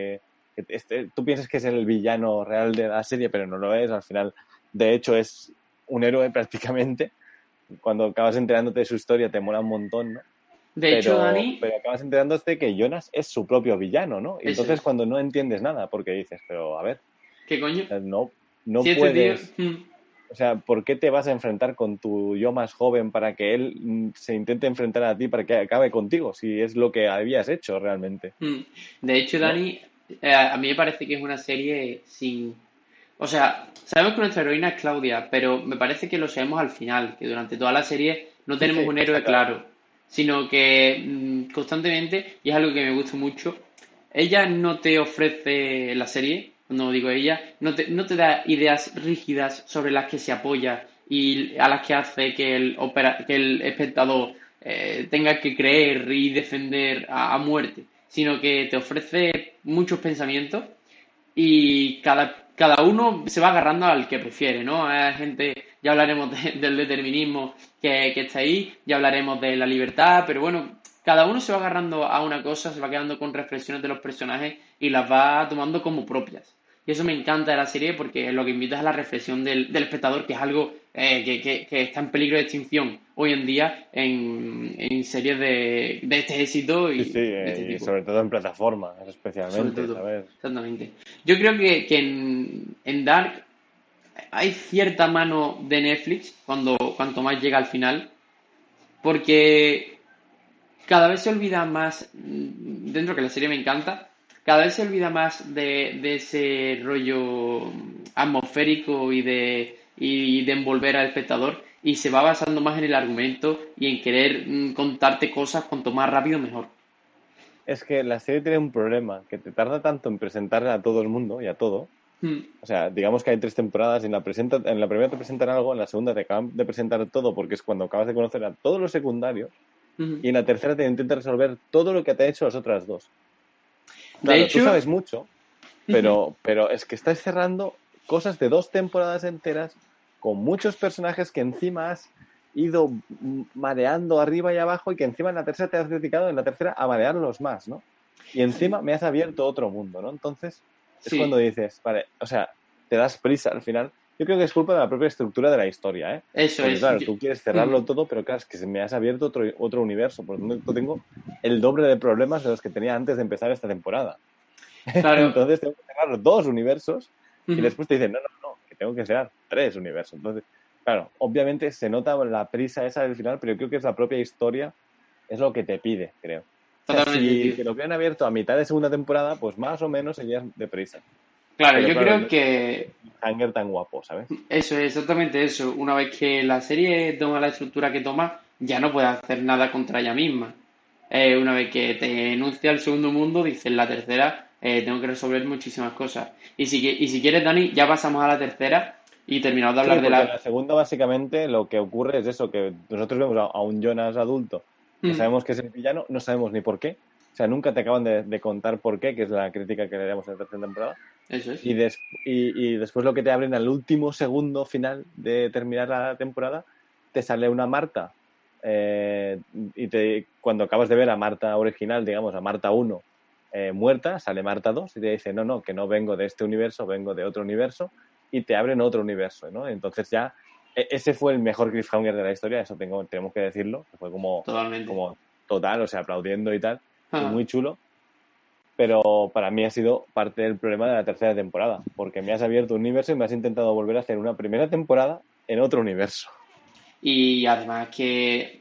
Speaker 5: tú piensas que es el villano real de la serie, pero no lo es. Al final, de hecho, es un héroe prácticamente. Cuando acabas enterándote de su historia te mola un montón, ¿no?
Speaker 4: De hecho,
Speaker 5: pero,
Speaker 4: Dani,
Speaker 5: pero acabas enterándote que Jonas es su propio villano, ¿no? Y
Speaker 4: eso
Speaker 5: entonces
Speaker 4: es.
Speaker 5: cuando no entiendes nada, porque dices, pero a ver,
Speaker 4: ¿Qué coño?
Speaker 5: no. no
Speaker 4: Sí,
Speaker 5: puedes...
Speaker 4: tío...
Speaker 5: O sea, ¿por qué te vas a enfrentar con tu yo más joven para que él se intente enfrentar a ti para que acabe contigo? Si es lo que habías hecho realmente,
Speaker 4: De hecho,
Speaker 5: ¿no?
Speaker 4: Dani, a mí me parece que es una serie sin... O sea, sabemos que nuestra heroína es Claudia, pero me parece que lo sabemos al final, que durante toda la serie no
Speaker 5: Sí,
Speaker 4: tenemos
Speaker 5: sí,
Speaker 4: un héroe
Speaker 5: está claro.
Speaker 4: claro, sino que constantemente, y es algo que me gusta mucho, ella no te ofrece la serie, no digo ella, no te da ideas rígidas sobre las que se apoya y a las que hace que que el espectador tenga que creer y defender a muerte, sino que te ofrece muchos pensamientos y cada uno se va agarrando al que prefiere, ¿no? Hay gente, ya hablaremos del determinismo que está ahí, ya hablaremos de la libertad, pero bueno, cada uno se va agarrando a una cosa, se va quedando con reflexiones de los personajes y las va tomando como propias. Y eso me encanta de la serie porque lo que invita es a la reflexión del espectador, que es algo que está en peligro de extinción hoy en día en series de este éxito
Speaker 5: Sí, sí,
Speaker 4: y de este
Speaker 5: y
Speaker 4: tipo.
Speaker 5: sobre todo en plataformas,
Speaker 4: Sobre
Speaker 5: especialmente,
Speaker 4: todo,
Speaker 5: ¿sabes?
Speaker 4: exactamente. Yo creo que en Dark hay cierta mano de Netflix cuanto más llega al final, porque cada vez se olvida más, dentro que la serie me encanta, cada vez se olvida más de ese rollo atmosférico y de envolver al espectador y se va basando más en el argumento y en querer contarte cosas cuanto más rápido mejor.
Speaker 5: Es que la serie tiene un problema, que te tarda tanto en presentarla a todo el mundo y a todo.
Speaker 4: Mm,
Speaker 5: O sea, digamos que hay 3 temporadas y en la primera te presentan algo, en la segunda te acaban de presentar todo porque es cuando acabas de conocer a todos los secundarios
Speaker 4: mm.
Speaker 5: y en la tercera te intenta resolver todo lo que te ha hecho las otras dos.
Speaker 4: De
Speaker 5: Claro, tú
Speaker 4: hecho,
Speaker 5: sabes mucho, pero es que estás cerrando cosas de 2 temporadas enteras con muchos personajes que encima has ido mareando arriba y abajo y que encima en la tercera te has dedicado en la tercera a marearlos más, ¿no? Y encima me has abierto otro mundo, ¿no? Entonces es cuando
Speaker 4: sí,
Speaker 5: dices, vale, o sea, te das prisa al final. Yo creo que es culpa de la propia estructura de la historia, ¿eh?
Speaker 4: eso
Speaker 5: Porque
Speaker 4: es.
Speaker 5: claro, tú quieres cerrarlo todo, pero claro, es que me has abierto otro universo. Por lo tanto, tengo el doble de problemas de los que tenía antes de empezar esta temporada.
Speaker 4: Claro,
Speaker 5: Entonces tengo que cerrar 2 universos y
Speaker 4: ujú,
Speaker 5: después te dicen, no, que tengo que cerrar 3 universos. Entonces, claro, obviamente se nota la prisa esa del final, pero yo creo que es la propia historia, es lo que te pide, creo. O sea,
Speaker 4: totalmente,
Speaker 5: si
Speaker 4: tío.
Speaker 5: te lo hubieran abierto a mitad de segunda temporada, pues más o menos serías deprisa.
Speaker 4: Claro,
Speaker 5: Pero
Speaker 4: yo
Speaker 5: claro,
Speaker 4: creo
Speaker 5: no es
Speaker 4: que
Speaker 5: un hanger tan guapo, ¿sabes?
Speaker 4: eso es exactamente eso. Una vez que la serie toma la estructura que toma, ya no puede hacer nada contra ella misma. Una vez que te enuncia el segundo mundo, dice en la tercera, tengo que resolver muchísimas cosas. Y si quieres, Dani, ya pasamos a la tercera y terminamos de
Speaker 5: Sí,
Speaker 4: hablar de
Speaker 5: porque en
Speaker 4: la...
Speaker 5: la segunda básicamente lo que ocurre es eso, que nosotros vemos a un Jonas adulto que
Speaker 4: Mm,
Speaker 5: sabemos que es el villano, no sabemos ni por qué. O sea, nunca te acaban de contar por qué, que es la crítica que le damos en la tercera temporada.
Speaker 4: eso es.
Speaker 5: Y después lo que te abren al último segundo final de terminar la temporada, te sale una Marta. Cuando acabas de ver a Marta original, digamos, a Marta 1 muerta, sale Marta 2 y te dice, no, que no vengo de este universo, vengo de otro universo, y te abren otro universo, ¿no? Entonces ya, ese fue el mejor cliffhanger de la historia, eso tenemos que decirlo, que fue
Speaker 4: Totalmente.
Speaker 5: como total, o sea, aplaudiendo y tal, y
Speaker 4: Ajá.
Speaker 5: muy chulo, pero para mí ha sido parte del problema de la tercera temporada, porque me has abierto un universo y me has intentado volver a hacer una primera temporada en otro universo.
Speaker 4: Y además que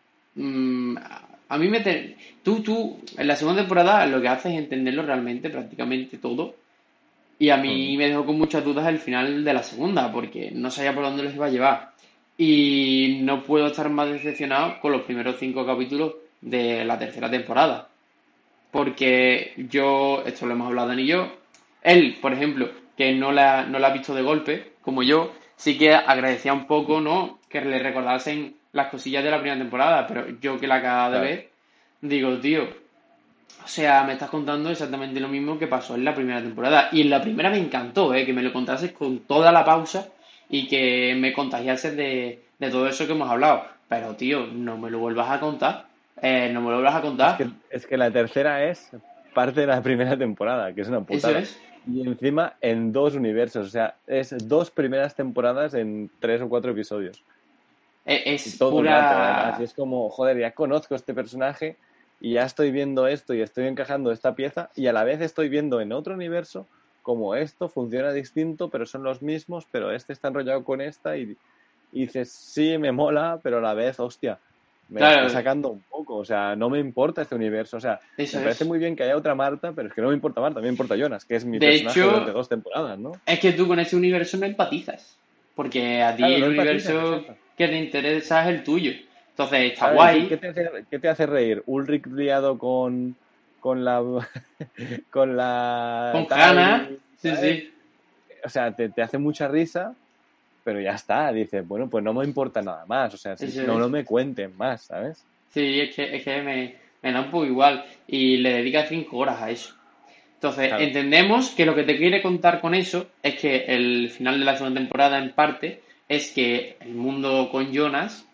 Speaker 4: a mí tú, en la segunda temporada lo que haces es entenderlo realmente, prácticamente todo. Y a
Speaker 5: Mm.
Speaker 4: mí me dejó con muchas dudas el final de la segunda, porque no sabía por dónde les iba a llevar. Y no puedo estar más decepcionado con los primeros 5 capítulos de la tercera temporada. Porque yo, esto lo hemos hablado Dani y yo, él, por ejemplo, que no la ha visto de golpe, como yo, sí que agradecía un poco, ¿no? Que le recordasen las cosillas de la primera temporada, pero yo que la acabo de
Speaker 5: Claro.
Speaker 4: ver, digo, tío, o sea, me estás contando exactamente lo mismo que pasó en la primera temporada. Y en la primera me encantó, que me lo contases con toda la pausa y que me contagiases de todo eso que hemos hablado. Pero, tío, no me lo vuelvas a contar. No me lo vuelvas a contar.
Speaker 5: Es que la tercera es parte de la primera temporada, que es una
Speaker 4: Eso
Speaker 5: putada.
Speaker 4: es.
Speaker 5: Y encima en 2 universos, o sea, es 2 primeras temporadas en 3 o 4 episodios. Y
Speaker 4: Es
Speaker 5: todo el rato, además. Y
Speaker 4: pura...
Speaker 5: es como, joder, ya conozco este personaje y ya estoy viendo esto y estoy encajando esta pieza y a la vez estoy viendo en otro universo como esto, funciona distinto, pero son los mismos, pero este está enrollado con esta y dices, sí, me mola, pero a la vez, hostia, me
Speaker 4: Claro.
Speaker 5: está sacando un poco, o sea, no me importa este universo, o sea,
Speaker 4: Eso
Speaker 5: me parece
Speaker 4: es.
Speaker 5: muy bien que haya otra Marta, pero es que no me importa Marta, me importa Jonas, que es mi
Speaker 4: De
Speaker 5: personaje
Speaker 4: hecho,
Speaker 5: durante 2 temporadas, ¿no?
Speaker 4: es que tú con ese universo no empatizas. Porque a ti
Speaker 5: Claro,
Speaker 4: el
Speaker 5: no empatizas,
Speaker 4: universo
Speaker 5: exacto.
Speaker 4: que te interesa es el tuyo. Entonces está
Speaker 5: Claro, ¿y
Speaker 4: guay.
Speaker 5: qué te hace reír? Ulrich liado con la con la
Speaker 4: Con Hannah,
Speaker 5: tal,
Speaker 4: sí,
Speaker 5: ¿sabes?
Speaker 4: sí.
Speaker 5: O sea, te hace mucha risa, pero ya está, dices, bueno, pues no me importa nada más, o sea,
Speaker 4: Eso
Speaker 5: no
Speaker 4: es.
Speaker 5: me cuenten más, ¿sabes?
Speaker 4: Sí, es que me da un poco igual. Y le dedica 5 horas a eso. Entonces,
Speaker 5: Claro,
Speaker 4: entendemos que lo que te quiere contar con eso es que el final de la segunda temporada, en parte, es que el mundo con Jonas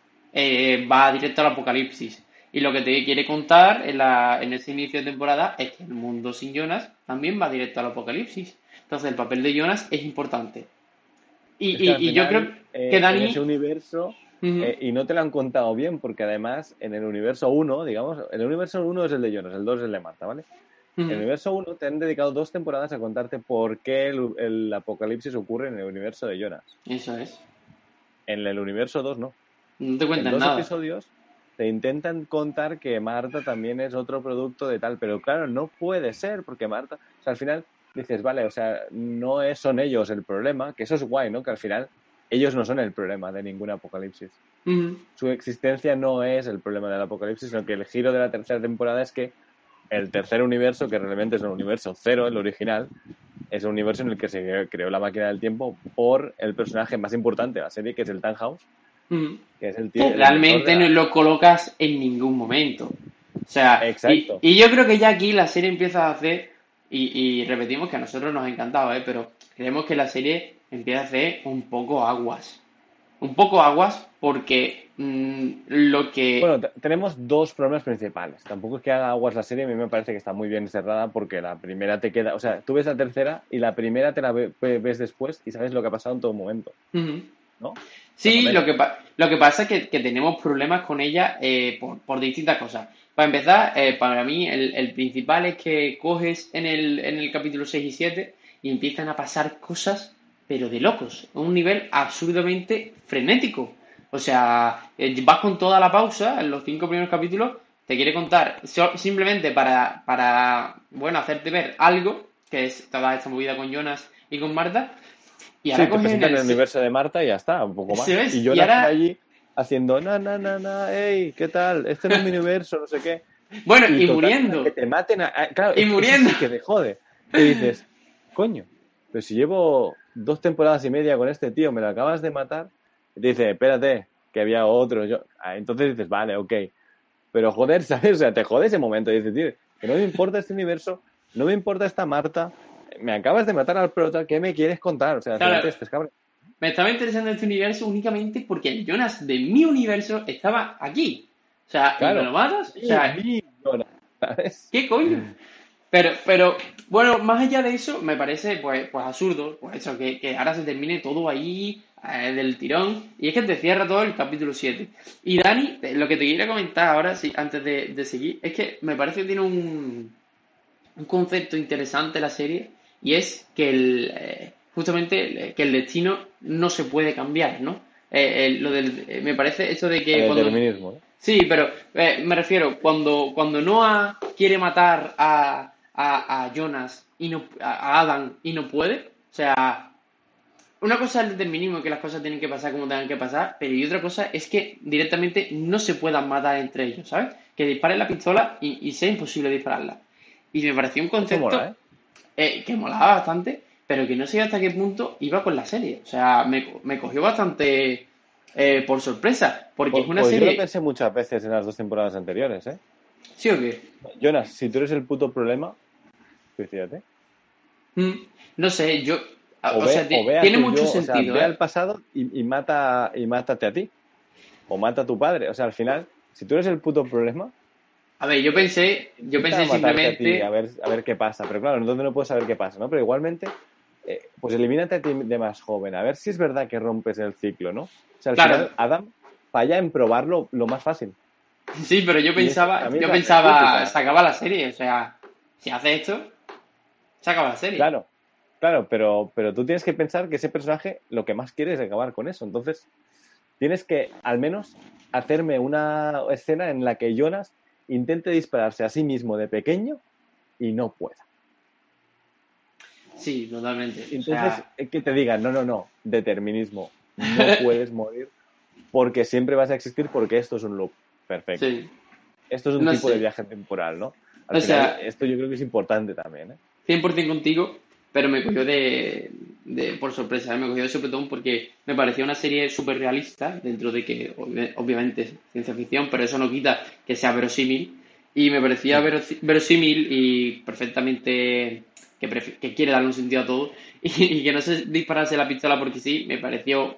Speaker 4: va directo al apocalipsis. Y lo que te quiere contar en ese inicio de temporada es que el mundo sin Jonas también va directo al apocalipsis. Entonces, el papel de Jonas es importante. Y,
Speaker 5: es que al
Speaker 4: y yo creo
Speaker 5: final,
Speaker 4: que
Speaker 5: en ese
Speaker 4: Dani.
Speaker 5: universo,
Speaker 4: Ujú,
Speaker 5: y no te lo han contado bien, porque además, en el universo uno digamos, el universo uno es el de Jonas, el 2 es el de Marta, ¿vale? En el
Speaker 4: ujú,
Speaker 5: universo uno te han dedicado 2 temporadas a contarte por qué el apocalipsis ocurre en el universo de Jonas.
Speaker 4: eso es.
Speaker 5: En el universo 2 no.
Speaker 4: No te
Speaker 5: En
Speaker 4: cuentan
Speaker 5: 2
Speaker 4: nada.
Speaker 5: episodios te intentan contar que Marta también es otro producto de tal, pero claro, no puede ser, porque Marta, o sea, al final dices, vale, o sea, no son ellos el problema, que eso es guay, ¿no? Que al final ellos no son el problema de ningún apocalipsis.
Speaker 4: Ujú,
Speaker 5: Su existencia no es el problema del apocalipsis, sino que el giro de la tercera temporada es que el tercer universo, que realmente es el universo cero, el original, es un universo en el que se creó la máquina del tiempo por el personaje más importante de la serie, que es el Tannhaus,
Speaker 4: ujú.
Speaker 5: que es el, tío,
Speaker 4: Que
Speaker 5: el inventor de
Speaker 4: realmente no
Speaker 5: la...
Speaker 4: lo colocas en ningún momento. O sea,
Speaker 5: Exacto.
Speaker 4: y yo creo que ya aquí la serie empieza a hacer, y repetimos que a nosotros nos ha encantado, pero creemos que la serie empieza a hacer un poco aguas. Un poco aguas porque lo que.
Speaker 5: Bueno, tenemos 2 problemas principales. Tampoco es que haga aguas la serie, a mí me parece que está muy bien cerrada porque la primera te queda, o sea, tú ves la tercera y la primera te la ves después y sabes lo que ha pasado en todo momento,
Speaker 4: Ujú.
Speaker 5: ¿no? Más o
Speaker 4: Sí, lo
Speaker 5: menos.
Speaker 4: que, lo que pasa es que tenemos problemas con ella por distintas cosas. Para empezar, para mí el principal es que coges en el capítulo 6 y 7 y empiezan a pasar cosas, pero de locos, a un nivel absurdamente frenético. O sea, vas con toda la pausa en los 5 primeros capítulos, te quiere contar simplemente bueno, hacerte ver algo, que es toda esta movida con Jonas y con Marta, y ahora
Speaker 5: Sí, te
Speaker 4: coges en
Speaker 5: presentan
Speaker 4: el.
Speaker 5: el universo de Marta y ya está, un poco
Speaker 4: ¿Se
Speaker 5: más.
Speaker 4: ves?
Speaker 5: Y
Speaker 4: Y
Speaker 5: Jonas por
Speaker 4: ahora.
Speaker 5: allí haciendo hey, ¿qué tal? Este no es mi universo, no sé qué.
Speaker 4: Bueno,
Speaker 5: Y
Speaker 4: y
Speaker 5: total, para que
Speaker 4: muriendo.
Speaker 5: te maten claro,
Speaker 4: Y
Speaker 5: eso
Speaker 4: muriendo.
Speaker 5: sí que te jode. Que dices, coño, pero si llevo 2 temporadas y media con este tío, me lo acabas de matar. Y te dice, espérate, que había otro. Entonces dices, vale, ok. Pero joder, ¿sabes? O sea, te jode ese momento. Y dices, tío, que no me importa este universo, no me importa esta Marta, me acabas de matar al prota, ¿qué me quieres contar? O sea, al final
Speaker 4: Claro,
Speaker 5: te dices, cabrón.
Speaker 4: me estaba interesando este universo únicamente porque el Jonas de mi universo estaba aquí. O sea, ¿y me lo
Speaker 5: Claro,
Speaker 4: matas? O sea,
Speaker 5: Jonas, ¿sabes?
Speaker 4: ¿qué coño? Pero, bueno, más allá de eso, me parece, pues absurdo, pues eso, que ahora se termine todo ahí del tirón. Y es que te cierra todo el capítulo 7. Y Dani, lo que te quería comentar ahora, sí, antes de seguir, es que me parece que tiene un concepto interesante la serie y es que justamente que el destino no se puede cambiar, ¿no? Me parece eso de
Speaker 5: El
Speaker 4: que cuando.
Speaker 5: determinismo, ¿no?
Speaker 4: Sí, pero me refiero, cuando Noah quiere matar a Jonas y no, a Adam y no puede, o sea, una cosa es el determinismo, que las cosas tienen que pasar como tengan que pasar, pero y otra cosa es que directamente no se puedan matar entre ellos, ¿sabes? Que disparen la pistola y sea imposible dispararla. Y me pareció un
Speaker 5: Eso mola,
Speaker 4: concepto
Speaker 5: ¿eh?
Speaker 4: que molaba bastante, pero que no sé hasta qué punto iba con la serie. O sea, me cogió bastante por sorpresa, porque es una
Speaker 5: Pues yo lo
Speaker 4: serie.
Speaker 5: pensé muchas veces en las 2 temporadas anteriores, ¿eh?
Speaker 4: ¿Sí o qué?
Speaker 5: Jonas, si tú eres el puto problema, suicídate.
Speaker 4: Mm, no sé, yo.
Speaker 5: O
Speaker 4: O sea,
Speaker 5: ve a
Speaker 4: tiene
Speaker 5: tu
Speaker 4: mucho
Speaker 5: yo, o sea,
Speaker 4: sentido,
Speaker 5: ve
Speaker 4: ¿eh?
Speaker 5: al pasado y mátate a ti. O mata a tu padre. O sea, al final, si tú eres el puto problema,
Speaker 4: A ver, yo pensé
Speaker 5: intenta matarte a ti,
Speaker 4: simplemente.
Speaker 5: a ver qué pasa. Pero claro, entonces no puedes saber qué pasa, ¿no? Pero igualmente, pues elimínate a ti de más joven. A ver si es verdad que rompes el ciclo, ¿no? O sea, al
Speaker 4: Claro,
Speaker 5: final, Adam falla en probarlo lo más fácil.
Speaker 4: sí, pero yo
Speaker 5: Y ese
Speaker 4: pensaba,
Speaker 5: para mí es
Speaker 4: yo
Speaker 5: la
Speaker 4: pensaba,
Speaker 5: crítica.
Speaker 4: se acaba la serie, o sea, si hace esto, se acaba la serie.
Speaker 5: Claro, Claro, pero tú tienes que pensar que ese personaje lo que más quiere es acabar con eso. Entonces, tienes que al menos hacerme una escena en la que Jonas intente dispararse a sí mismo de pequeño y no pueda.
Speaker 4: Sí, totalmente. O
Speaker 5: Entonces,
Speaker 4: sea,
Speaker 5: que te digan, no, determinismo, no puedes morir porque siempre vas a existir porque esto es un loop perfecto.
Speaker 4: sí.
Speaker 5: Esto es un
Speaker 4: No
Speaker 5: tipo de
Speaker 4: sé.
Speaker 5: viaje temporal, ¿no? Al
Speaker 4: O
Speaker 5: final,
Speaker 4: sea,
Speaker 5: esto yo creo que es importante también, ¿eh?
Speaker 4: 100% contigo, pero me cogió por sorpresa, ¿eh? Me cogió de sopetón porque me parecía una serie súper realista, dentro de que obviamente es ciencia ficción, pero eso no quita que sea verosímil. Y me parecía verosímil y perfectamente que quiere darle un sentido a todo y que no se disparase la pistola porque sí, me pareció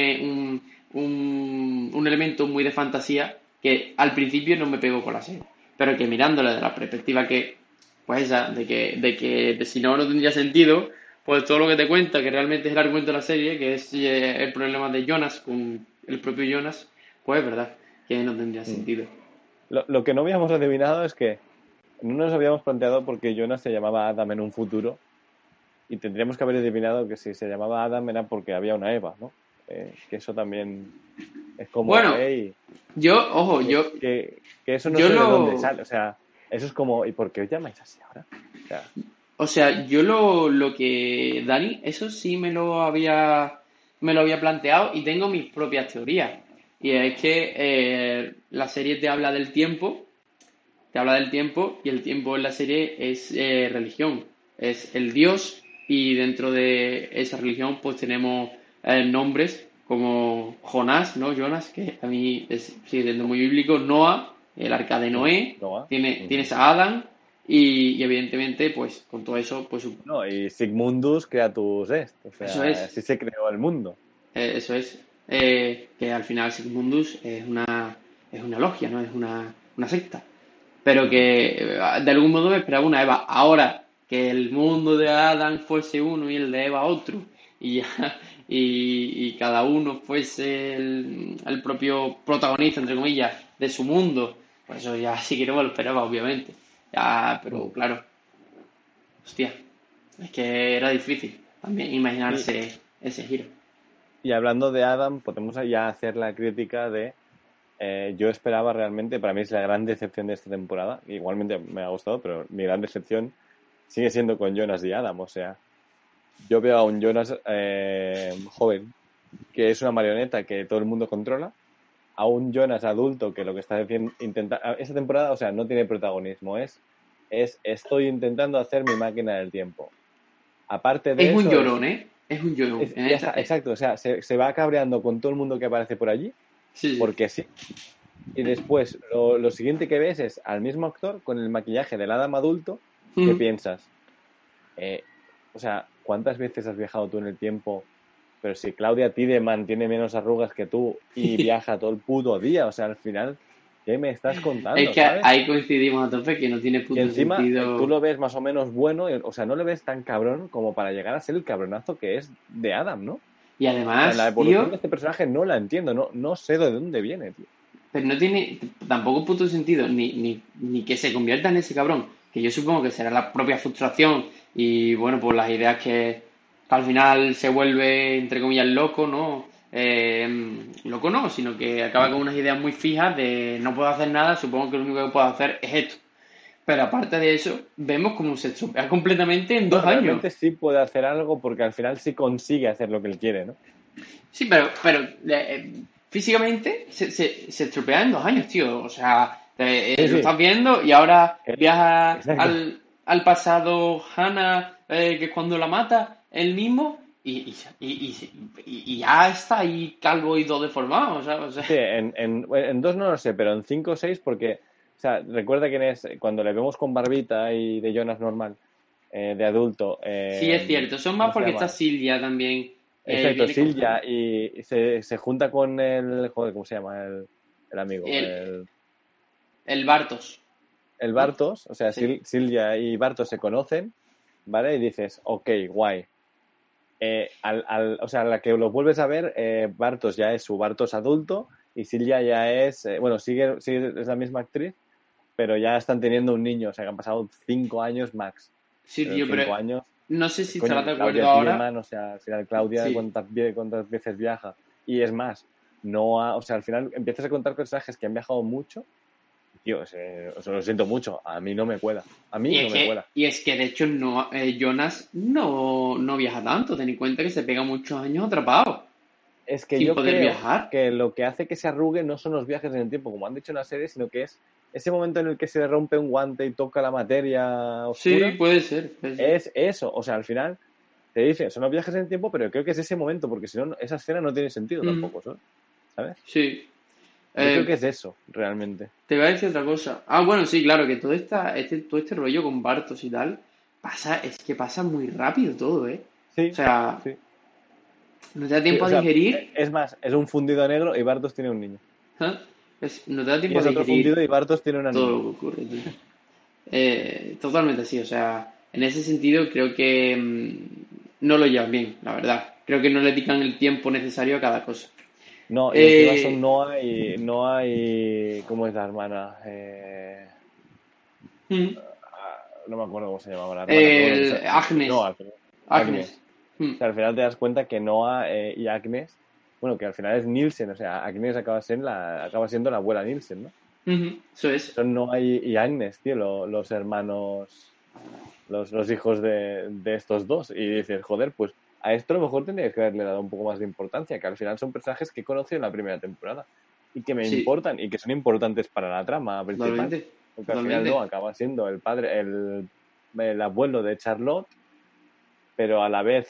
Speaker 4: un elemento muy de fantasía que al principio no me pegó con la serie, pero que mirándolo desde la perspectiva que pues esa, de que si no, no tendría sentido, pues todo lo que te cuenta, que realmente es el argumento de la serie, que es el problema de Jonas con el propio Jonas, pues es verdad que no tendría sentido.
Speaker 5: Lo que no habíamos adivinado es que no nos habíamos planteado por qué Jonas se llamaba Adam en un futuro y tendríamos que haber adivinado que si se llamaba Adam era porque había una Eva, ¿no? Que eso también es como,
Speaker 4: Bueno,
Speaker 5: hey,
Speaker 4: ojo,
Speaker 5: que eso no
Speaker 4: yo
Speaker 5: sé de dónde
Speaker 4: lo,
Speaker 5: sale, o sea, eso es como, ¿y por qué os llamáis así ahora? O sea,
Speaker 4: o sea, yo lo que, Dani, eso sí me lo había planteado y tengo mis propias teorías. Y es que la serie te habla del tiempo y el tiempo en la serie es religión, es el Dios y dentro de esa religión pues tenemos nombres como Jonás, ¿no? Jonas, que a mí sigue siendo muy bíblico, Noah, el arca de Noé,
Speaker 5: Noah.
Speaker 4: tienes a Adán y evidentemente pues con todo eso pues
Speaker 5: No, y Sigmundus Creatus Est, o
Speaker 4: eso
Speaker 5: sea,
Speaker 4: es,
Speaker 5: así se creó el mundo.
Speaker 4: eso es, que al final Sigmundus es una logia, ¿no? Es una secta. Pero que de algún modo me esperaba una Eva. Ahora que el mundo de Adán fuese uno y el de Eva otro, y ya, y cada uno fuese el propio protagonista, entre comillas, de su mundo, pues eso ya sí que no me lo esperaba, obviamente. Ya, pero claro, hostia, es que era difícil también
Speaker 5: Y,
Speaker 4: imaginarse ese giro.
Speaker 5: y hablando de Adam, podemos ya hacer la crítica de yo esperaba realmente, para mí es la gran decepción de esta temporada, igualmente me ha gustado, pero mi gran decepción sigue siendo con Jonas y Adam, o sea, yo veo a un Jonas joven que es una marioneta que todo el mundo controla, a un Jonas adulto que lo que está haciendo, esta temporada, o sea, no tiene protagonismo, es estoy intentando hacer mi máquina del tiempo. Aparte de
Speaker 4: Es un
Speaker 5: eso,
Speaker 4: llorón, ¿eh? Es un llorón.
Speaker 5: ya está, exacto, o sea, se va cabreando con todo el mundo que aparece por allí,
Speaker 4: Sí, sí.
Speaker 5: porque sí. Y después, lo siguiente que ves es al mismo actor con el maquillaje del Adam adulto, que
Speaker 4: Mm.
Speaker 5: piensas, eh, o sea, ¿cuántas veces has viajado tú en el tiempo? Pero si Claudia Tiedemann tiene menos arrugas que tú y viaja todo el puto día, o sea, al final, ¿qué me estás
Speaker 4: Es
Speaker 5: contando,
Speaker 4: que
Speaker 5: sabes?
Speaker 4: ahí coincidimos a tope que no tiene
Speaker 5: Y
Speaker 4: puto
Speaker 5: encima tú
Speaker 4: sentido.
Speaker 5: lo ves más o menos bueno, o sea, no le ves tan cabrón como para llegar a ser el cabronazo que es de Adam, ¿no? O
Speaker 4: Y
Speaker 5: sea, la
Speaker 4: además,
Speaker 5: evolución
Speaker 4: tío,
Speaker 5: de este personaje no la entiendo, no sé de dónde viene, tío.
Speaker 4: pero no tiene tampoco puto sentido ni que se convierta en ese cabrón, que yo supongo que será la propia frustración y bueno, pues las ideas que al final se vuelve, entre comillas, loco, ¿no? Loco no, sino que acaba con unas ideas muy fijas de no puedo hacer nada, supongo que lo único que puedo hacer es esto. Pero aparte de eso, vemos cómo se estropea completamente en
Speaker 5: No,
Speaker 4: 2 años.
Speaker 5: realmente sí puede hacer algo porque al final sí consigue hacer lo que él quiere, ¿no?
Speaker 4: Sí, pero físicamente se estropea en 2 años, tío. O sea,
Speaker 5: Sí,
Speaker 4: lo
Speaker 5: sí,
Speaker 4: estás viendo y ahora viaja
Speaker 5: exacto.
Speaker 4: al pasado Hannah, que es cuando la mata, él mismo, y ya está ahí calvo y todo deformado, ¿sabes? O sea,
Speaker 5: Sí, en dos no lo sé, pero en cinco o seis porque, o sea, recuerda quién es, cuando le vemos con barbita y de Jonas normal, de adulto,
Speaker 4: sí es cierto. Son
Speaker 5: ¿cómo
Speaker 4: más
Speaker 5: se
Speaker 4: porque está
Speaker 5: llama?
Speaker 4: Silvia también.
Speaker 5: Exacto,
Speaker 4: Viene con
Speaker 5: Silja, y se junta con el, joder, ¿cómo se llama? El amigo,
Speaker 4: el, el Bartos,
Speaker 5: el
Speaker 4: ¿no?
Speaker 5: Bartos, o sea,
Speaker 4: Sí.
Speaker 5: Silvia y Bartos se conocen, ¿vale? Y dices, ok, guay. O sea, a la que lo vuelves a ver, Bartos ya es su Bartos adulto y Silvia ya es, bueno, sigue, es la misma actriz, pero ya están teniendo un niño, o sea, que han pasado 5 años max.
Speaker 4: Sí,
Speaker 5: Pero en
Speaker 4: tío, pero
Speaker 5: 5 años.
Speaker 4: no sé si
Speaker 5: Coño,
Speaker 4: estarás de
Speaker 5: Claudia
Speaker 4: acuerdo ahora.
Speaker 5: Tiedemann, o sea, al final Claudia
Speaker 4: Sí.
Speaker 5: cuántas veces viaja. Y es más, o sea, al final empiezas a contar personajes que han viajado mucho. Tío, o sea, lo siento mucho, a mí no me cuela. A mí no me cuela.
Speaker 4: Y es que de hecho no, Jonas no viaja tanto, ten en cuenta que se pega muchos años atrapado,
Speaker 5: Es que
Speaker 4: sin
Speaker 5: yo
Speaker 4: poder
Speaker 5: creo
Speaker 4: viajar.
Speaker 5: que lo que hace que se arrugue no son los viajes en el tiempo, como han dicho en la serie, sino que es ese momento en el que se le rompe un guante y toca la materia oscura.
Speaker 4: Sí, puede ser.
Speaker 5: Es eso, o sea, al final te dice, son los viajes en el tiempo, pero creo que es ese momento, porque si no, esa escena no tiene sentido tampoco, ¿sabes?
Speaker 4: Sí.
Speaker 5: Yo creo que es eso, realmente.
Speaker 4: Te voy a decir otra cosa. Ah, bueno, sí, claro, que todo este rollo con Bartos y tal, es que pasa muy rápido todo, ¿eh?
Speaker 5: Sí,
Speaker 4: O sea,
Speaker 5: sí.
Speaker 4: no te da
Speaker 5: Sí,
Speaker 4: tiempo
Speaker 5: o
Speaker 4: a
Speaker 5: sea,
Speaker 4: digerir.
Speaker 5: es más, es un fundido negro y Bartos tiene un niño.
Speaker 4: ¿Eh? No te da
Speaker 5: Y
Speaker 4: tiempo a
Speaker 5: es otro
Speaker 4: digerir
Speaker 5: fundido y Bartos tiene una
Speaker 4: todo
Speaker 5: niña.
Speaker 4: lo que ocurre, tío. Totalmente así, o sea, en ese sentido creo que no lo llevan bien, la verdad. Creo que no le dedican el tiempo necesario a cada cosa.
Speaker 5: No, y encima son
Speaker 4: Eh,
Speaker 5: no hay, ¿cómo es la hermana?
Speaker 4: mm,
Speaker 5: No me acuerdo cómo se llamaba la hermana, pero bueno, no,
Speaker 4: Agnes.
Speaker 5: al final,
Speaker 4: Agnes.
Speaker 5: Agnes.
Speaker 4: Mm,
Speaker 5: O sea, al final te das cuenta que Noah y Agnes, bueno, que al final es Nielsen, o sea, Agnes acaba siendo la abuela Nielsen, ¿no?
Speaker 4: eso es.
Speaker 5: Son Noah y Agnes, tío, los hermanos, los hijos de estos dos. Y dices, joder, pues a esto a lo mejor tendrías que haberle dado un poco más de importancia, que al final son personajes que he conocido en la primera temporada y que me
Speaker 4: Sí,
Speaker 5: importan y que son importantes para la trama principal.
Speaker 4: totalmente.
Speaker 5: Porque al final no,
Speaker 4: Totalmente.
Speaker 5: acaba siendo el padre, el abuelo de Charlotte, pero a la vez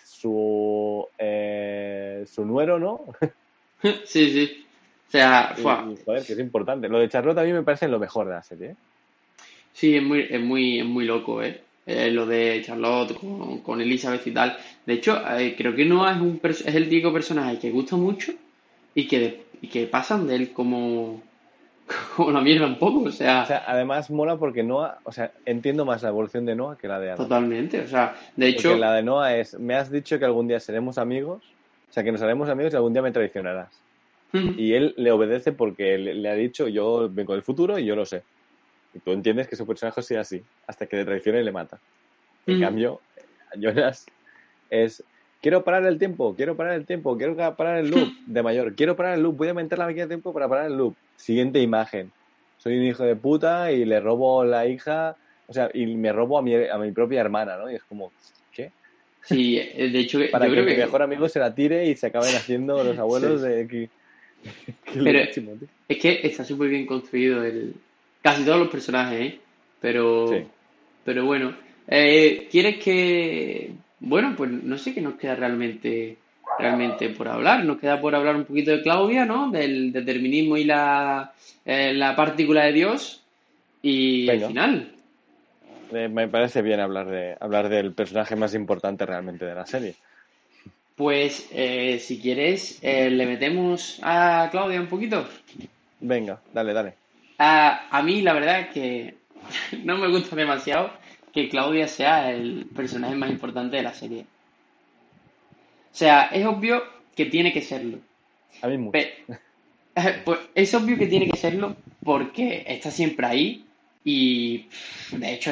Speaker 5: su nuero, ¿no?
Speaker 4: Sí, sí. O sea,
Speaker 5: Y, joder, que es importante. Lo de Charlotte a mí me parece lo mejor de la serie, ¿eh?
Speaker 4: sí, es muy loco, ¿eh? Lo de Charlotte con Elizabeth y tal. De hecho, creo que Noah es el típico personaje que gusta mucho y que pasan de él como, como la mierda un poco. O
Speaker 5: O
Speaker 4: sea,
Speaker 5: sea, además mola porque Noah, o sea, entiendo más la evolución de Noah que la de Adam.
Speaker 4: totalmente. O sea, de
Speaker 5: Porque
Speaker 4: hecho,
Speaker 5: la de Noah es, me has dicho que algún día seremos amigos, o sea, que nos haremos amigos y algún día me traicionarás. Y él le obedece porque le ha dicho, yo vengo del futuro y yo lo sé. Y tú entiendes que su personaje sea así, hasta que le traiciona y le mata. En cambio, Jonas es, quiero parar el tiempo, quiero parar el loop de mayor, quiero parar el loop, voy a aumentar la máquina de tiempo para parar el loop. Siguiente imagen. Soy un hijo de puta y le robo la hija, o sea, y me robo a mi propia hermana, ¿no? Y es como, ¿qué?
Speaker 4: sí, de hecho, yo
Speaker 5: Para que
Speaker 4: creo
Speaker 5: mi
Speaker 4: que...
Speaker 5: mejor amigo se la tire y se acaben haciendo los abuelos
Speaker 4: Sí.
Speaker 5: de que
Speaker 4: Pero
Speaker 5: loquísimo, tío.
Speaker 4: es que está súper bien construido casi todos los personajes, ¿eh? Pero,
Speaker 5: Sí.
Speaker 4: pero bueno, ¿quieres que, bueno, pues no sé qué nos queda realmente por hablar? Nos queda por hablar un poquito de Claudia, ¿no? Del determinismo y la partícula de Dios y el
Speaker 5: Venga,
Speaker 4: final.
Speaker 5: me parece bien hablar del personaje más importante realmente de la serie.
Speaker 4: Pues si quieres, le metemos a Claudia un poquito.
Speaker 5: Venga, dale.
Speaker 4: A mí la verdad es que no me gusta demasiado que Claudia sea el personaje más importante de la serie. O sea, es obvio que tiene que serlo.
Speaker 5: A mí mucho.
Speaker 4: Pe- pues es obvio que tiene que serlo porque está siempre ahí y de hecho